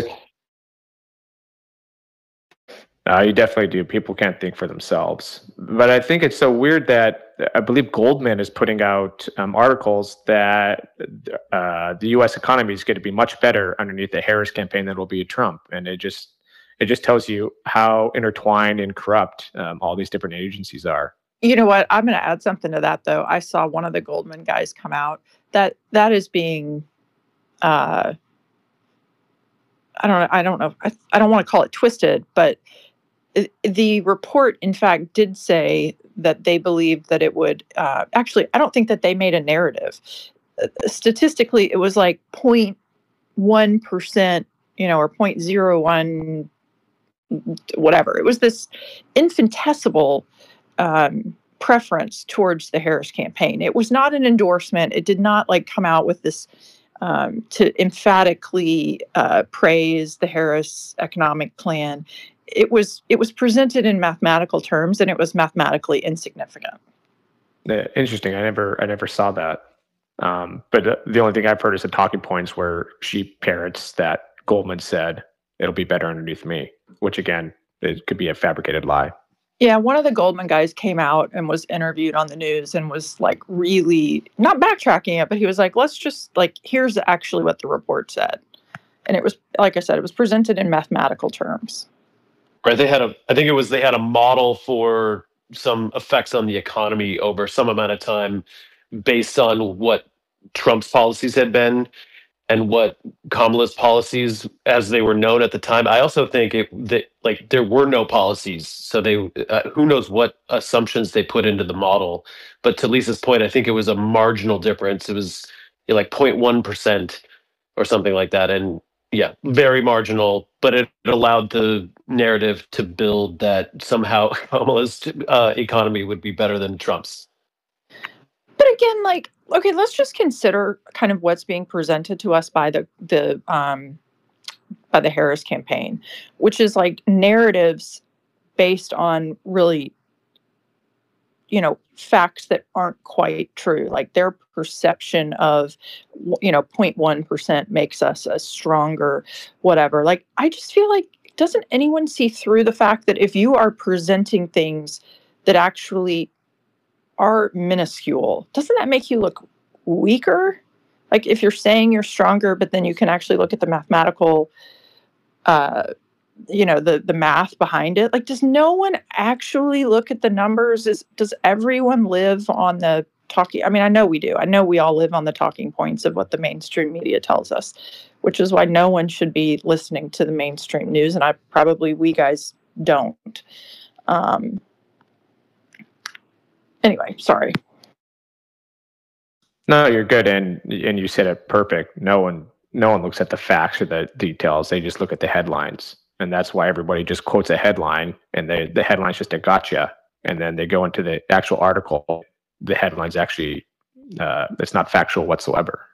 Uh, you definitely do. People can't think for themselves. But I think it's so weird that I believe Goldman is putting out um, articles that uh, the U S economy is going to be much better underneath the Harris campaign than it will be Trump. And it just it just tells you how intertwined and corrupt um, all these different agencies are. You know what? I'm going to add something to that, though. I saw one of the Goldman guys come out that that is being, uh, I don't know. I don't know. I, I don't want to call it twisted, but the report, in fact, did say that they believed that it would uh, actually, I don't think that they made a narrative. Uh, statistically, it was like zero point one percent, you know, or zero point zero one, whatever. It was this infinitesimal um, preference towards the Harris campaign. It was not an endorsement. It did not like come out with this um, to emphatically uh, praise the Harris economic plan. It was it was presented in mathematical terms, and it was mathematically insignificant. Yeah, interesting. I never I never saw that. Um, but uh, the only thing I've heard is the talking points where she parrots that Goldman said it'll be better underneath me, which again, it could be a fabricated lie. Yeah, one of the Goldman guys came out and was interviewed on the news and was like really not backtracking it, but he was like, let's just like, here's actually what the report said. And it was, like I said, it was presented in mathematical terms. Right. They had a, I think it was, they had a model for some effects on the economy over some amount of time based on what Trump's policies had been and what Kamala's policies as they were known at the time. I also think it, that like there were no policies. So they, uh, who knows what assumptions they put into the model. But to Lisa's point, I think it was a marginal difference. It was you know, like zero point one percent or something like that. And yeah, very marginal, but it allowed the narrative to build that somehow Kamala's uh, economy would be better than Trump's. But again, like, okay, let's just consider kind of what's being presented to us by the the um, by the Harris campaign, which is like narratives based on really, you know, facts that aren't quite true. Like their perception of, you know, zero point one percent makes us a stronger whatever. Like, I just feel like, doesn't anyone see through the fact that if you are presenting things that actually are minuscule, doesn't that make you look weaker? Like if you're saying you're stronger, but then you can actually look at the mathematical, uh, you know, the, the math behind it. Like, does no one actually look at the numbers? Is, does everyone live on the talking? I mean, I know we do. I know we all live on the talking points of what the mainstream media tells us, which is why no one should be listening to the mainstream news. And I probably, we guys don't. Um, Anyway, sorry. No, you're good, and and you said it perfect. No one, no one looks at the facts or the details. They just look at the headlines, and that's why everybody just quotes a headline, and they, the headline's just a gotcha. And then they go into the actual article. The headline's actually uh, it's not factual whatsoever.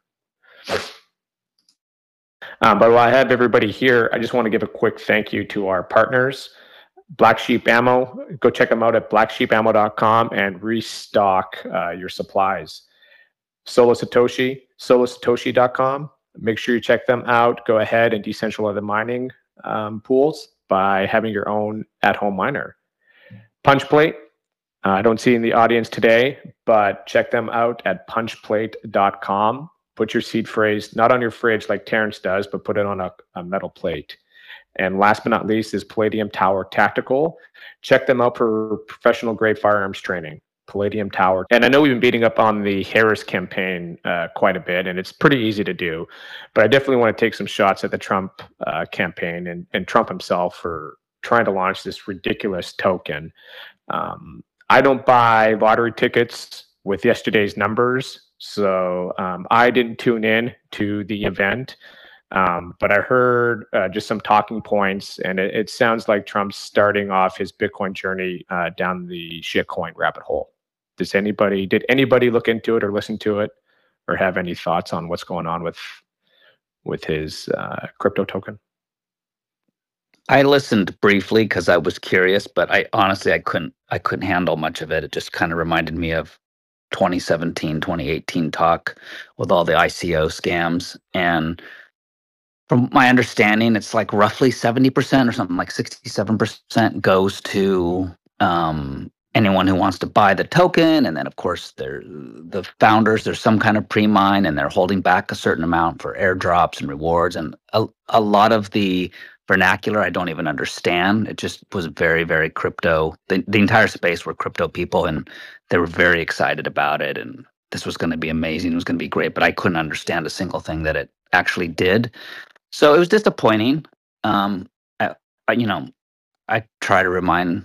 Um, but while I have everybody here, I just want to give a quick thank you to our partners. Black Sheep Ammo, go check them out at black sheep ammo dot com and restock uh, your supplies. Solo Satoshi, solo satoshi dot com. Make sure you check them out. Go ahead and decentralize the mining um, pools by having your own at-home miner. Punchplate, uh, I don't see in the audience today, but check them out at punchplate dot com. Put your seed phrase not on your fridge like Terrence does, but put it on a, a metal plate. And last but not least is Palladium Tower Tactical. Check them out for professional grade firearms training. Palladium Tower. And I know we've been beating up on the Harris campaign uh, quite a bit, and it's pretty easy to do. But I definitely want to take some shots at the Trump uh, campaign and, and Trump himself for trying to launch this ridiculous token. Um, I don't buy lottery tickets with yesterday's numbers, so um, I didn't tune in to the event. Um, but I heard uh, just some talking points, and it, it sounds like Trump's starting off his Bitcoin journey uh, down the shitcoin rabbit hole. Does anybody, did anybody look into it or listen to it, or have any thoughts on what's going on with with his uh, crypto token? I listened briefly because I was curious, but I honestly I couldn't I couldn't handle much of it. It just kind of reminded me of twenty seventeen, twenty eighteen talk with all the I C O scams. And from my understanding, it's like roughly seventy percent or something like sixty-seven percent goes to um, anyone who wants to buy the token. And then, of course, they're, the founders, there's some kind of pre-mine, and they're holding back a certain amount for airdrops and rewards. And a, a lot of the vernacular I don't even understand. It just was very, very crypto. The, the entire space were crypto people, and they were very excited about it. And this was going to be amazing. It was going to be great. But I couldn't understand a single thing that it actually did. So it was disappointing. Um, I, I, you know, I try to remind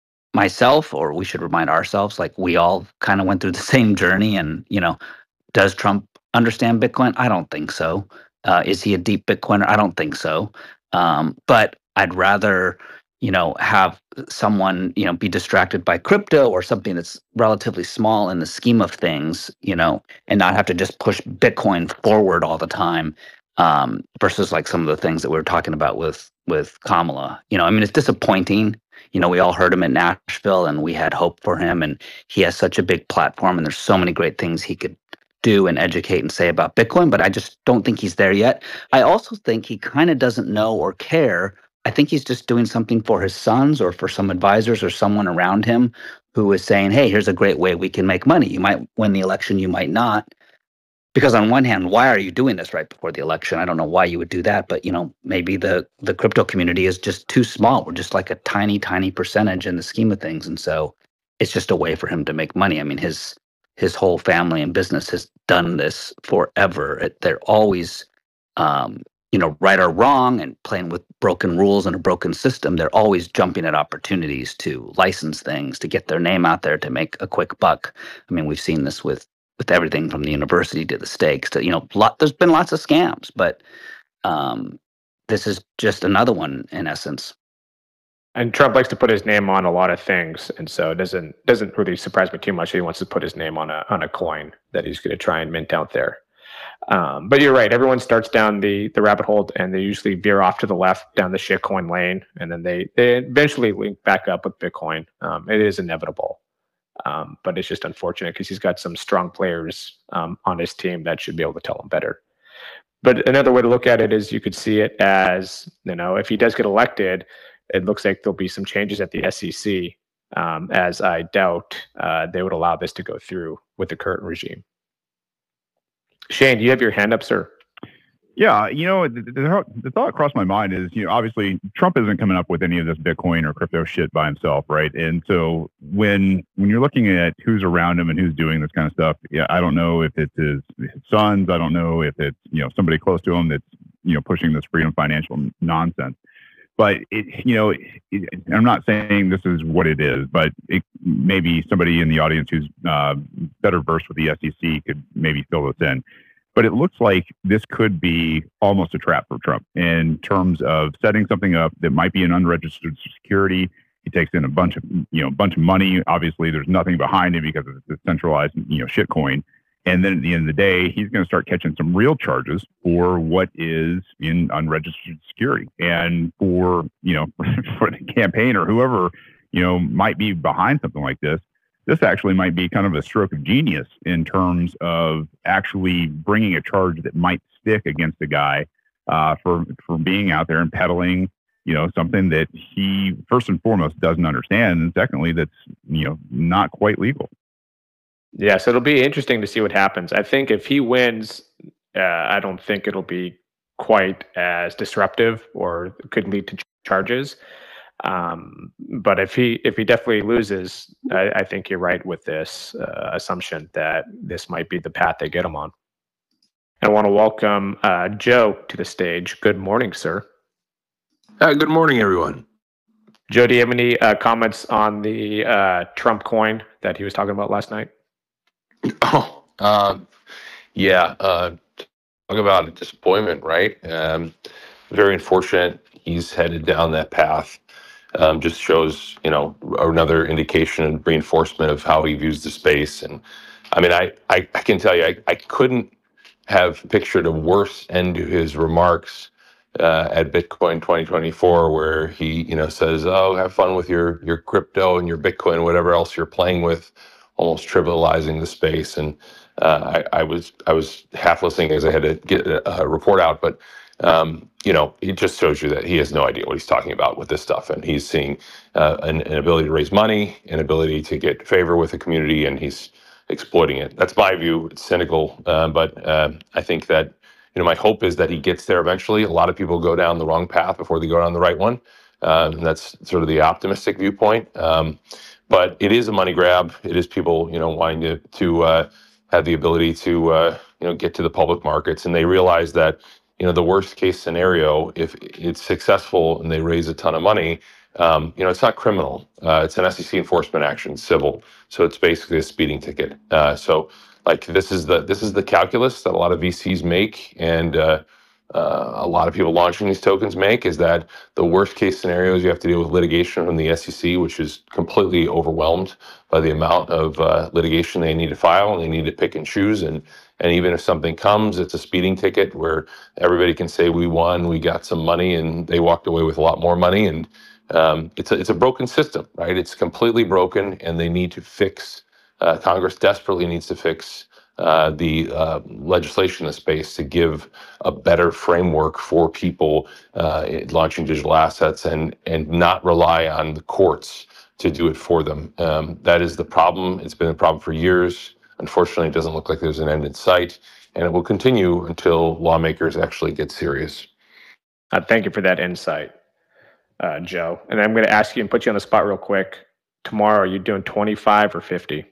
myself, or we should remind ourselves, like we all kind of went through the same journey. And, you know, does Trump understand Bitcoin? I don't think so. Uh, is he a deep Bitcoiner? I don't think so. Um, but I'd rather, you know, have someone, you know, be distracted by crypto or something that's relatively small in the scheme of things, you know, and not have to just push Bitcoin forward all the time. Um, versus like some of the things that we were talking about with with Kamala. You know, I mean, it's disappointing. You know, we all heard him in Nashville, and we had hope for him, and he has such a big platform, and there's so many great things he could do and educate and say about Bitcoin, but I just don't think he's there yet. I also think he kind of doesn't know or care. I think he's just doing something for his sons or for some advisors or someone around him who is saying, hey, here's a great way we can make money. You might win the election, you might not. Because on one hand, why are you doing this right before the election? I don't know why you would do that, but you know, maybe the the crypto community is just too small. We're just like a tiny, tiny percentage in the scheme of things, and so it's just a way for him to make money. I mean, his his whole family and business has done this forever. It, they're always, um, you know, right or wrong, and playing with broken rules and a broken system. They're always jumping at opportunities to license things, to get their name out there, to make a quick buck. I mean, we've seen this with. with everything from the university to the stakes to, you know, lot, there's been lots of scams, but um, this is just another one in essence. And Trump likes to put his name on a lot of things, and so it doesn't doesn't really surprise me too much that he wants to put his name on a on a coin that he's going to try and mint out there. Um, but you're right. Everyone starts down the the rabbit hole, and they usually veer off to the left down the shitcoin lane, and then they they eventually link back up with Bitcoin. Um, it is inevitable. Um, but it's just unfortunate because he's got some strong players um, on his team that should be able to tell him better. But another way to look at it is you could see it as, you know, if he does get elected, it looks like there'll be some changes at the S E C, um, as I doubt uh, they would allow this to go through with the current regime. Shane, do you have your hand up, sir? Yeah, you know, the, the, the thought crossed my mind is, you know, obviously Trump isn't coming up with any of this Bitcoin or crypto shit by himself, right? And so when when you're looking at who's around him and who's doing this kind of stuff, yeah, I don't know if it's his, his sons, I don't know if it's, you know, somebody close to him that's, you know, pushing this freedom financial nonsense. But it, you know, it, I'm not saying this is what it is, but it, maybe somebody in the audience who's uh, better versed with the S E C could maybe fill this in. But it looks like this could be almost a trap for Trump in terms of setting something up that might be an unregistered security. He takes in a bunch of, you know, bunch of money. Obviously, there's nothing behind him because it's a centralized, you know, shitcoin. And then at the end of the day, he's going to start catching some real charges for what is in unregistered security. And for, you know, for the campaign or whoever, you know, might be behind something like this, this actually might be kind of a stroke of genius in terms of actually bringing a charge that might stick against a guy uh, for, for being out there and peddling, you know, something that he, first and foremost, doesn't understand. And secondly, that's, you know, not quite legal. Yeah, so it'll be interesting to see what happens. I think if he wins, uh, I don't think it'll be quite as disruptive or could lead to ch- charges. Um, but if he if he definitely loses, I, I think you're right with this uh, assumption that this might be the path they get him on. I want to welcome uh, Joe to the stage. Good morning, sir. Uh, good morning, everyone. Joe, do you have any uh, comments on the uh, Trump coin that he was talking about last night? Oh, um, yeah. Uh, talk about a disappointment, right? Um, very unfortunate. He's headed down that path. Um, just shows, you know, another indication and reinforcement of how he views the space. And I mean, I, I, I can tell you, I, I couldn't have pictured a worse end to his remarks uh, at Bitcoin twenty twenty-four, where he, you know, says, "Oh, have fun with your your crypto and your Bitcoin, whatever else you're playing with," almost trivializing the space. And uh, I, I was I was half listening as I had to get a, a report out, but um, you know, it just shows you that he has no idea what he's talking about with this stuff, and he's seeing uh, an, an ability to raise money, an ability to get favor with the community, and he's exploiting it. That's my view. It's cynical, uh, but uh, I think that, you know, my hope is that he gets there eventually. A lot of people go down the wrong path before they go down the right one. Uh, and that's sort of the optimistic viewpoint. Um, but it is a money grab. It is people, you know, wanting to to uh, have the ability to, uh, you know, get to the public markets, and they realize that, you know, the worst case scenario, if it's successful and they raise a ton of money, um, you know, it's not criminal. Uh, it's an S E C enforcement action, civil. So it's basically a speeding ticket. Uh, so, like, this is the this is the calculus that a lot of V Cs make, and uh, uh, a lot of people launching these tokens make, is that the worst case scenarios you have to deal with litigation from the S E C, which is completely overwhelmed by the amount of uh, litigation they need to file, and they need to pick and choose. And and even if something comes, it's a speeding ticket where everybody can say, "We won, we got some money," and they walked away with a lot more money. And um, it's a it's a broken system, right? It's completely broken, and they need to fix. Uh, Congress desperately needs to fix uh, the uh, legislation in the space to give a better framework for people uh, launching digital assets, and and not rely on the courts to do it for them. Um, that is the problem. It's been a problem for years. Unfortunately, it doesn't look like there's an end in sight, and it will continue until lawmakers actually get serious. Uh, thank you for that insight, uh, Joe. And I'm going to ask you and put you on the spot real quick. Tomorrow, are you doing twenty-five or fifty?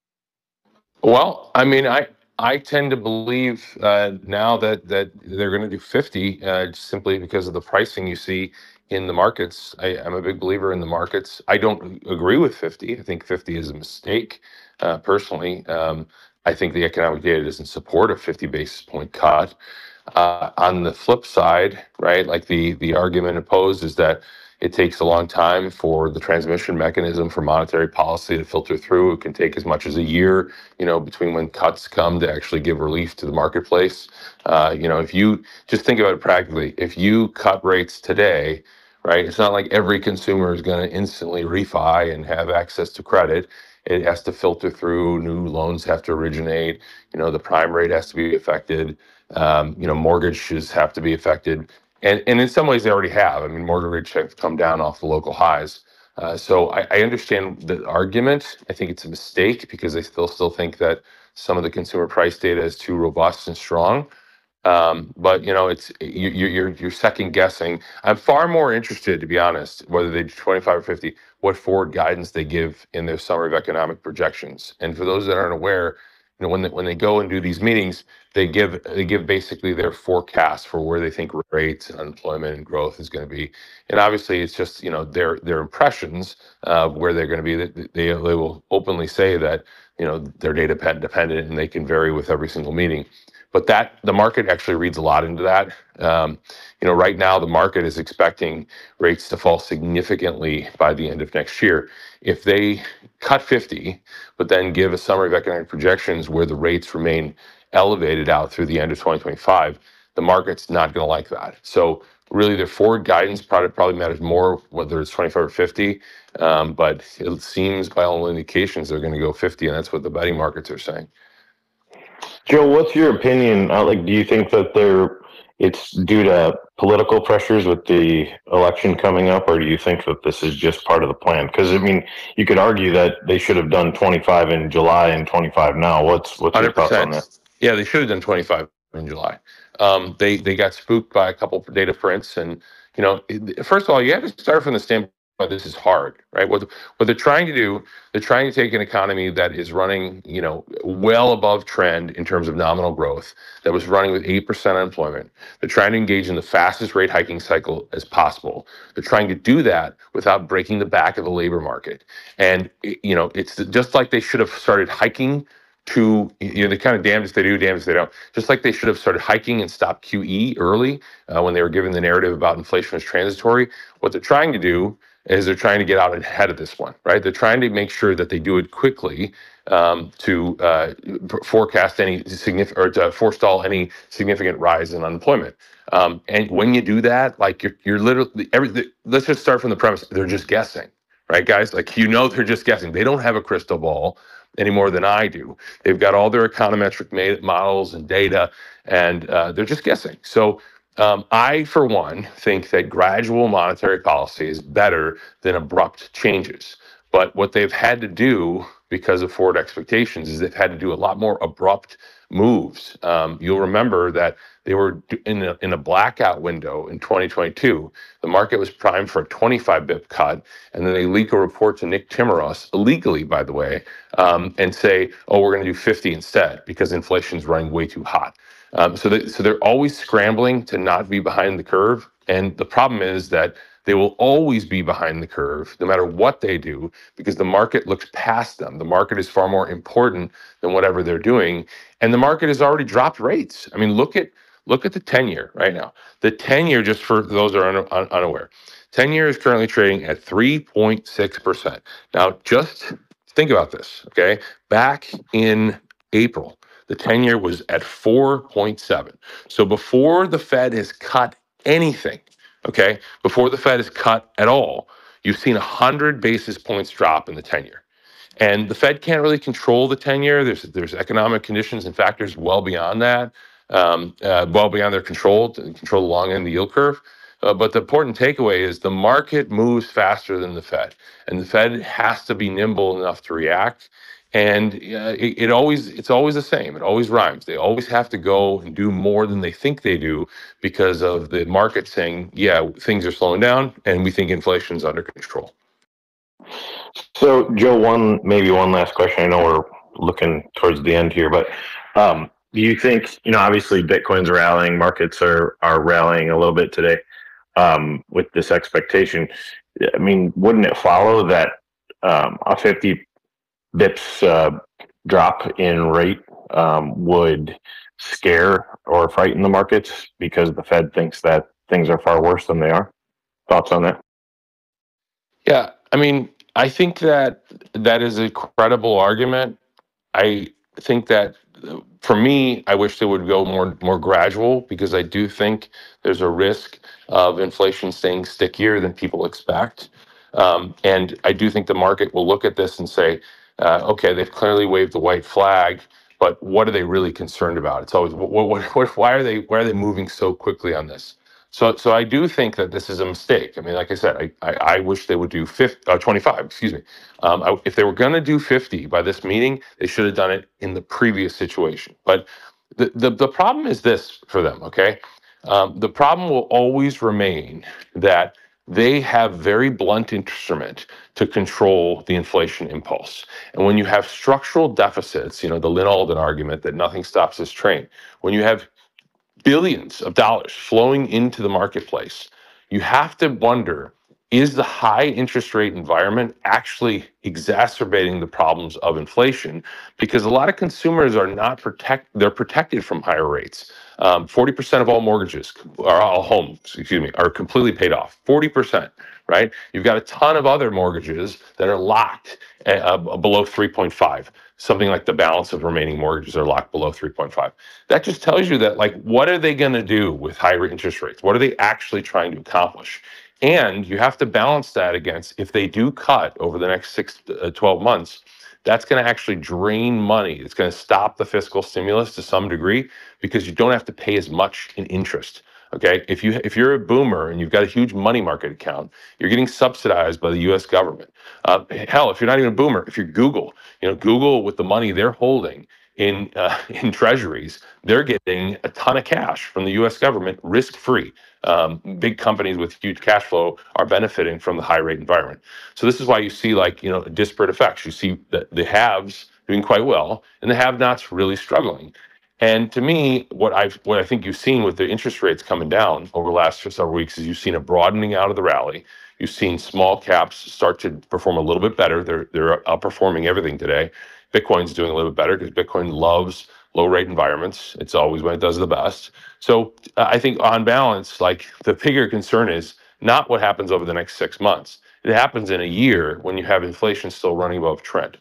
Well, I mean, I I tend to believe uh, now that that they're going to do fifty, uh, simply because of the pricing you see in the markets. I, I'm a big believer in the markets. I don't agree with fifty. I think fifty is a mistake, uh, personally. Um, I think the economic data doesn't support a fifty basis point cut. Uh, on the flip side, right, like the the argument opposed is that it takes a long time for the transmission mechanism for monetary policy to filter through. It can take as much as a year, you know, between when cuts come to actually give relief to the marketplace. Uh, you know, if you just think about it practically, if you cut rates today, right, it's not like every consumer is going to instantly refi and have access to credit. It has to filter through. New loans have to originate. You know, the prime rate has to be affected. Um, you know, mortgages have to be affected. And, and in some ways they already have. I mean, mortgage rates have come down off the local highs. Uh, so I, I understand the argument. I think it's a mistake because they still still think that some of the consumer price data is too robust and strong. Um, but you know, it's you, you're you're second guessing. I'm far more interested, to be honest, whether they do twenty-five or fifty, what forward guidance they give in their summary of economic projections. And for those that aren't aware, you know, when they, when they go and do these meetings, they give they give basically their forecast for where they think rates, unemployment, and growth is going to be. And obviously, it's just, you know, their their impressions of where they're going to be. They they will openly say that, you know, they're data dependent and they can vary with every single meeting. But that the market actually reads a lot into that. Um, you know, right now the market is expecting rates to fall significantly by the end of next year. If they cut fifty, but then give a summary of economic projections where the rates remain elevated out through the end of twenty twenty-five, the market's not going to like that. So really, their forward guidance probably probably matters more whether it's twenty-five or fifty. Um, but it seems by all indications they're going to go fifty, and that's what the betting markets are saying. Joe, what's your opinion? Uh, like, do you think that they're it's due to political pressures with the election coming up, or do you think that this is just part of the plan? Because I mean, you could argue that they should have done twenty-five in July and twenty-five now. What's what's your thoughts on that? Yeah, they should have done twenty-five in July. Um, they they got spooked by a couple of data prints, and you know, first of all, you have to start from the standpoint that this is hard, right? What what they're trying to do, they're trying to take an economy that is running, you know, well above trend in terms of nominal growth, that was running with eight percent unemployment. They're trying to engage in the fastest rate hiking cycle as possible. They're trying to do that without breaking the back of the labor market, and you know, it's just like they should have started hiking. To, you know, they're kind of damned if they do, damned if they don't. Just like they should have started hiking and stopped Q E early uh, when they were given the narrative about inflation was transitory. What they're trying to do is they're trying to get out ahead of this one, right? They're trying to make sure that they do it quickly um, to uh, forecast any significant or to forestall any significant rise in unemployment. Um, and when you do that, like you're, you're literally every. Let's just start from the premise: they're just guessing, right, guys? Like you know, they're just guessing. They don't have a crystal ball any more than I do. They've got all their econometric models and data, and uh, they're just guessing. So um, I, for one, think that gradual monetary policy is better than abrupt changes. But what they've had to do because of forward expectations is they've had to do a lot more abrupt moves. Um, you'll remember that they were in a, in a blackout window in twenty twenty-two. The market was primed for a twenty-five bip cut, and then they leak a report to Nick Timiraos, illegally, by the way, um, and say, oh, we're going to do fifty instead because inflation's running way too hot. Um, so, they, so they're always scrambling to not be behind the curve. And the problem is that they will always be behind the curve, no matter what they do, because the market looks past them. The market is far more important than whatever they're doing. And the market has already dropped rates. I mean, look at look at the ten-year right now. The ten-year, just for those that are un, un, unaware, ten-year is currently trading at three point six percent. Now, just think about this, okay? Back in April, the ten-year was at four point seven. So before the Fed has cut anything, okay, before the Fed has cut at all, you've seen one hundred basis points drop in the ten-year. And the Fed can't really control the ten-year. There's there's economic conditions and factors well beyond that, um, uh, well beyond their control, to control the long end of the yield curve. Uh, but the important takeaway is the market moves faster than the Fed, and the Fed has to be nimble enough to react. And uh, it, it always it's always the same. It always rhymes. They always have to go and do more than they think they do because of the market saying, yeah, things are slowing down, and we think inflation's under control. So, Joe, one maybe one last question. I know we're looking towards the end here, but um, do you think, you know, obviously Bitcoin's rallying, markets are are rallying a little bit today um, with this expectation. I mean, wouldn't it follow that um, a fifty bips uh, drop in rate um, would scare or frighten the markets because the Fed thinks that things are far worse than they are? Thoughts on that? Yeah, I mean, I think that that is a credible argument. I think that for me, I wish they would go more more gradual because I do think there's a risk of inflation staying stickier than people expect. Um, and I do think the market will look at this and say, uh, okay, they've clearly waved the white flag, but what are they really concerned about? It's always, what, what, what, why are they why are they moving so quickly on this? So, so I do think that this is a mistake. I mean, like I said, I, I, I wish they would do fifty, uh, twenty-five, excuse me. Um, I, if they were going to do fifty by this meeting, they should have done it in the previous situation. But the, the, the problem is this for them, okay? Um, the problem will always remain that they have very blunt instrument to control the inflation impulse. And when you have structural deficits, you know, the Lynn Alden argument that nothing stops this train, when you have billions of dollars flowing into the marketplace, you have to wonder, is the high interest rate environment actually exacerbating the problems of inflation? Because a lot of consumers are not protect, they're protected from higher rates. Um, forty percent of all mortgages, or all homes, excuse me, are completely paid off. forty percent, right? You've got a ton of other mortgages that are locked at, uh, below three point five. Something like the balance of remaining mortgages are locked below three point five. That just tells you that, like, what are they going to do with higher interest rates? What are they actually trying to accomplish? And you have to balance that against, if they do cut over the next six to twelve months, that's going to actually drain money. It's going to stop the fiscal stimulus to some degree because you don't have to pay as much in interest. Okay, if you if you're a boomer and you've got a huge money market account, you're getting subsidized by the U S government. Uh, hell, if you're not even a boomer, if you're Google, you know, Google with the money they're holding in uh, in treasuries, they're getting a ton of cash from the U S government, risk-free. Um, big companies with huge cash flow are benefiting from the high rate environment. So this is why you see, like, you know, disparate effects. You see the, the haves doing quite well and the have-nots really struggling. And to me, what I've what I think you've seen with the interest rates coming down over the last several weeks is you've seen a broadening out of the rally. You've seen small caps start to perform a little bit better. They're they're outperforming everything today. Bitcoin's doing a little bit better because Bitcoin loves low rate environments. It's always when it does the best. So uh, I think on balance, like, the bigger concern is not what happens over the next six months. It happens in a year when you have inflation still running above trend.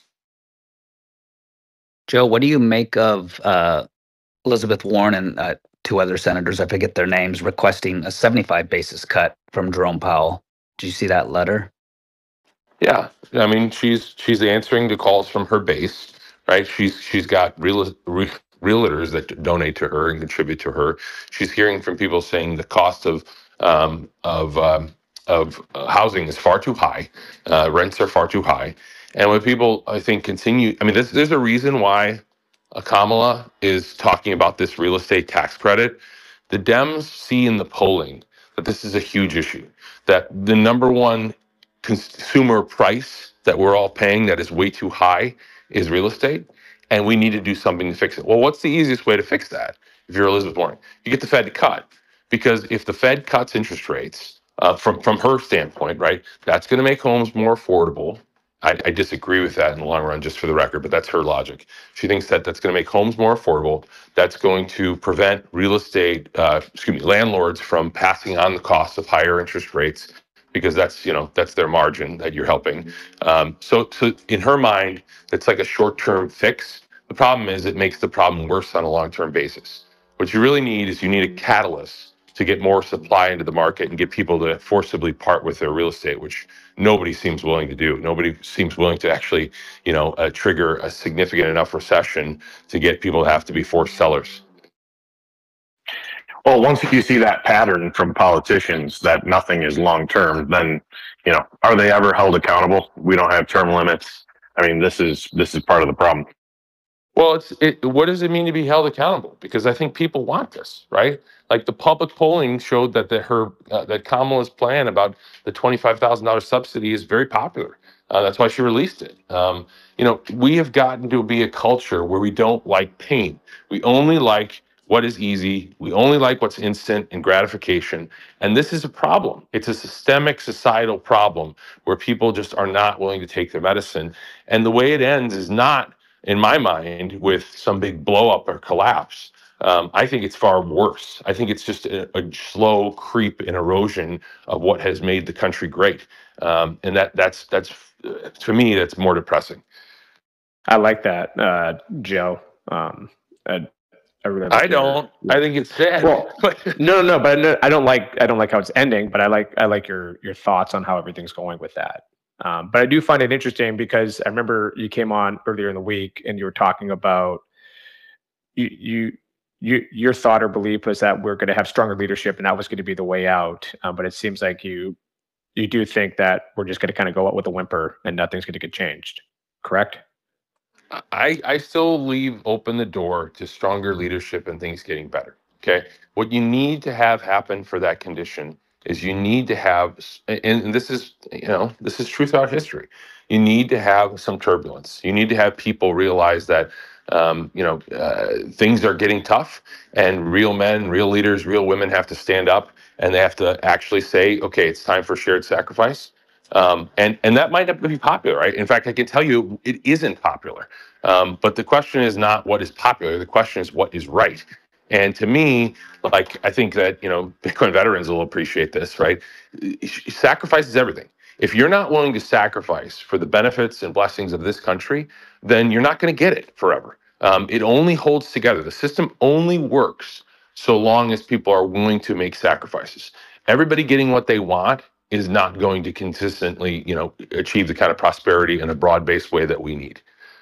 Joe, what do you make of uh, Elizabeth Warren and uh, two other senators, I forget their names, requesting a seventy-five basis cut from Jerome Powell? Did you see that letter? Yeah, I mean, she's she's answering the calls from her base, right? She's she's got real, re, realtors that donate to her and contribute to her. She's hearing from people saying the cost of um, of um, of housing is far too high, uh, rents are far too high, and when people, I think, continue, I mean, there's there's a reason why uh, Kamala is talking about this real estate tax credit. The Dems see in the polling that this is a huge issue, that the number one consumer price that we're all paying that is way too high is real estate, and we need to do something to fix it. Well, what's the easiest way to fix that? If you're Elizabeth Warren, you get the Fed to cut, because if the Fed cuts interest rates, uh, from from her standpoint, right, that's going to make homes more affordable. I, I disagree with that in the long run, just for the record, but that's her logic. She thinks that that's going to make homes more affordable. That's going to prevent real estate, uh, excuse me, landlords from passing on the cost of higher interest rates, because that's, you know, that's their margin that you're helping. Um, so, so in her mind, it's like a short-term fix. The problem is it makes the problem worse on a long-term basis. What you really need is you need a catalyst to get more supply into the market and get people to forcibly part with their real estate, which nobody seems willing to do. Nobody seems willing to actually, you know, uh, trigger a significant enough recession to get people to have to be forced sellers. Well, once you see that pattern from politicians that nothing is long term, then, you know, are they ever held accountable? We don't have term limits. I mean, this is this is part of the problem. Well, it's it, what does it mean to be held accountable? Because I think people want this, right? Like, the public polling showed that the, her uh, that Kamala's plan about the twenty-five thousand dollars subsidy is very popular. Uh, that's why she released it. Um, you know, we have gotten to be a culture where we don't like pain. We only like what is easy. We only like what's instant and gratification. And this is a problem. It's a systemic societal problem where people just are not willing to take their medicine. And the way it ends is not, in my mind, with some big blow up or collapse. Um, I think it's far worse. I think it's just a, a slow creep and erosion of what has made the country great. Um, and that that's that's uh, to me, that's more depressing. I like that, uh, Joe. Um, I, I really. Like I don't. Your, I think it's sad. Well, no, no, but no, I don't like. I don't like how it's ending. But I like. I like your your thoughts on how everything's going with that. Um, but I do find it interesting because I remember you came on earlier in the week and you were talking about you, you, you your thought or belief was that we're going to have stronger leadership and that was going to be the way out. Um, but it seems like you, you do think that we're just going to kind of go out with a whimper and nothing's going to get changed. Correct? I, I still leave open the door to stronger leadership and things getting better. Okay. What you need to have happen for that condition is you need to have, and this is, you know, this is true throughout history. You need to have some turbulence. You need to have people realize that, um, you know, uh, things are getting tough, and real men, real leaders, real women have to stand up and they have to actually say, okay, it's time for shared sacrifice. Um, and, and that might not be popular, right? In fact, I can tell you it isn't popular. Um, but the question is not what is popular. The question is what is right. And to me, like, I think that, you know, Bitcoin veterans will appreciate this, right? Sacrifice is everything. If you're not willing to sacrifice for the benefits and blessings of this country, then you're not going to get it forever. Um, it only holds together. The system only works so long as people are willing to make sacrifices. Everybody getting what they want is not going to consistently, you know, achieve the kind of prosperity in a broad-based way that we need.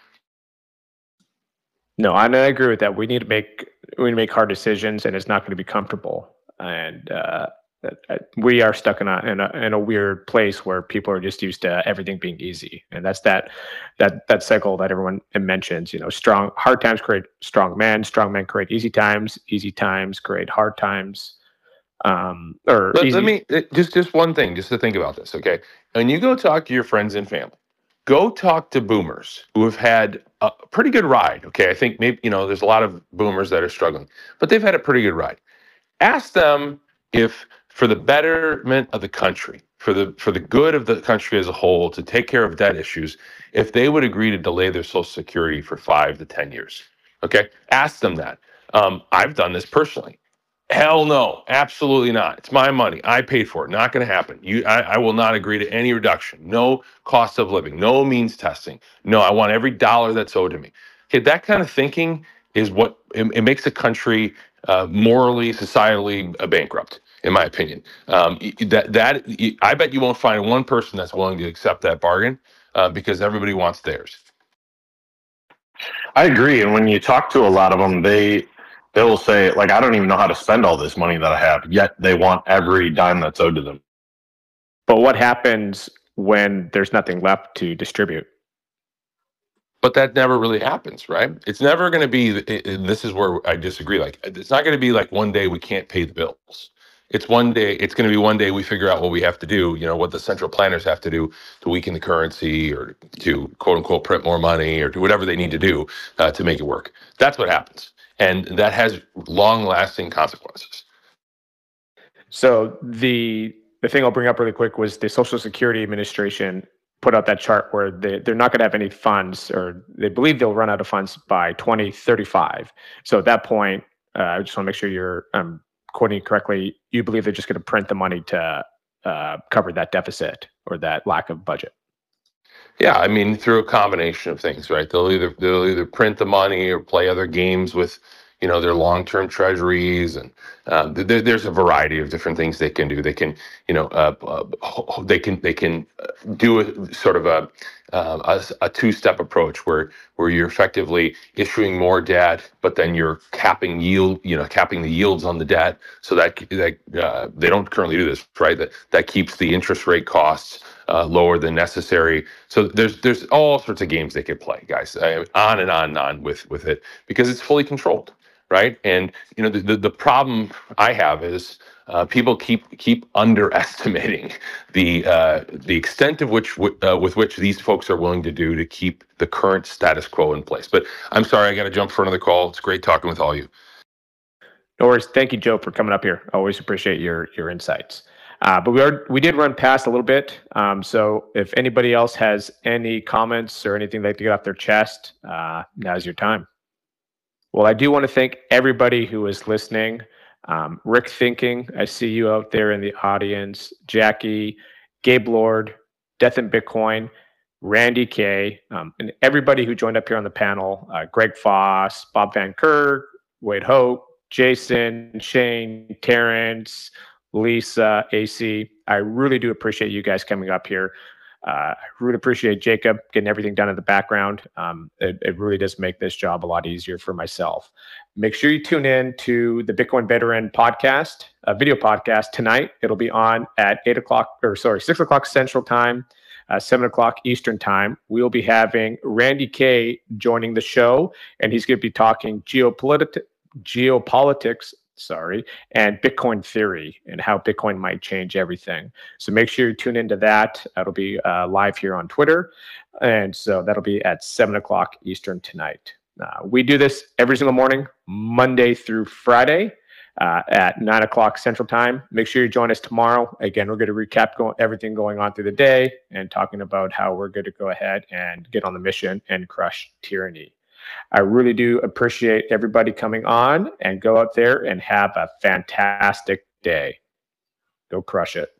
No, I I agree with that. We need to make we need to make hard decisions, and it's not going to be comfortable. And uh, we are stuck in a, in a in a weird place where people are just used to everything being easy, and that's that that that cycle that everyone mentions. You know, strong hard times create strong men, strong men create easy times, easy times create hard times. Um, or let, easy. let me just just one thing, just to think about this, okay? When you go talk to your friends and family, go talk to boomers who have had a pretty good ride. Okay, I think maybe, you know, there's a lot of boomers that are struggling, but they've had a pretty good ride. Ask them if, for the betterment of the country, for the for the good of the country as a whole, to take care of debt issues, if they would agree to delay their Social Security for five to ten years. Okay, ask them that. Um, I've done this personally. Hell no, absolutely not. It's my money. I paid for it. Not going to happen. You, I, I will not agree to any reduction. No cost of living. No means testing. No, I want every dollar that's owed to me. Okay, that kind of thinking is what it, it makes a country uh, morally, societally uh, bankrupt, in my opinion. Um, that that I bet you won't find one person that's willing to accept that bargain uh, because everybody wants theirs. I agree. And when you talk to a lot of them, they they will say, like, I don't even know how to spend all this money that I have, yet they want every dime that's owed to them. But what happens when there's nothing left to distribute? But that never really happens, right? It's never going to be, and this is where I disagree. Like, it's not going to be like one day we can't pay the bills. It's one day, it's going to be one day we figure out what we have to do, you know, what the central planners have to do to weaken the currency or to quote unquote print more money or do whatever they need to do uh, to make it work. That's what happens. And that has long lasting consequences. So the the thing I'll bring up really quick was the Social Security Administration put out that chart where they, they're not going to have any funds, or they believe they'll run out of funds by twenty thirty-five. So at that point, uh, I just want to make sure you're um, quoting correctly. You believe they're just going to print the money to uh, cover that deficit or that lack of budget? Yeah, I mean, through a combination of things, right? They'll either they'll either print the money or play other games with, you know, their long-term treasuries, and uh, there, there's a variety of different things they can do. They can, you know, uh, uh, they can they can do a sort of a uh, a, a two-step approach where where you're effectively issuing more debt, but then you're capping yield, you know, capping the yields on the debt, so that that uh, they don't currently do this, right? That that keeps the interest rate costs Uh, lower than necessary. So there's there's all sorts of games they could play, guys. I mean, on and on and on with with it because it's fully controlled, right? And you know the the, the problem I have is uh, people keep keep underestimating the uh, the extent of which uh, with which these folks are willing to do to keep the current status quo in place. But I'm sorry, I got to jump for another call. It's great talking with all of you. No worries. Thank you, Joe, for coming up here. I always appreciate your your insights. Uh, but we are we did run past a little bit. Um, so if anybody else has any comments or anything they'd like to get off their chest, uh, now's your time. Well, I do want to thank everybody who is listening. Um, Rick Thinking, I see you out there in the audience. Jackie, Gabe Lord, Death and Bitcoin, Randy K, um, and everybody who joined up here on the panel. Uh, Greg Foss, Bob Van Kirk, Wade Hope, Jason, Shane, Terrence, Lisa, A C. I really do appreciate you guys coming up here. Uh, I really appreciate Jacob getting everything done in the background. Um, it, it really does make this job a lot easier for myself. Make sure you tune in to the Bitcoin Veteran podcast, a video podcast tonight. It'll be on at eight o'clock, or sorry, six o'clock Central Time, uh, seven o'clock Eastern Time. We'll be having Randy K joining the show, and he's going to be talking geopolitics, geopolitics. Sorry, and Bitcoin theory and how Bitcoin might change everything. So make sure you tune into that. That'll be uh, live here on Twitter. And so that'll be at seven o'clock Eastern tonight. Uh, we do this every single morning, Monday through Friday. uh, at nine o'clock Central Time. Make sure you join us tomorrow. Again, we're going to recap go- everything going on through the day and talking about how we're going to go ahead and get on the mission and crush tyranny. I really do appreciate everybody coming on, and go out there and have a fantastic day. Go crush it.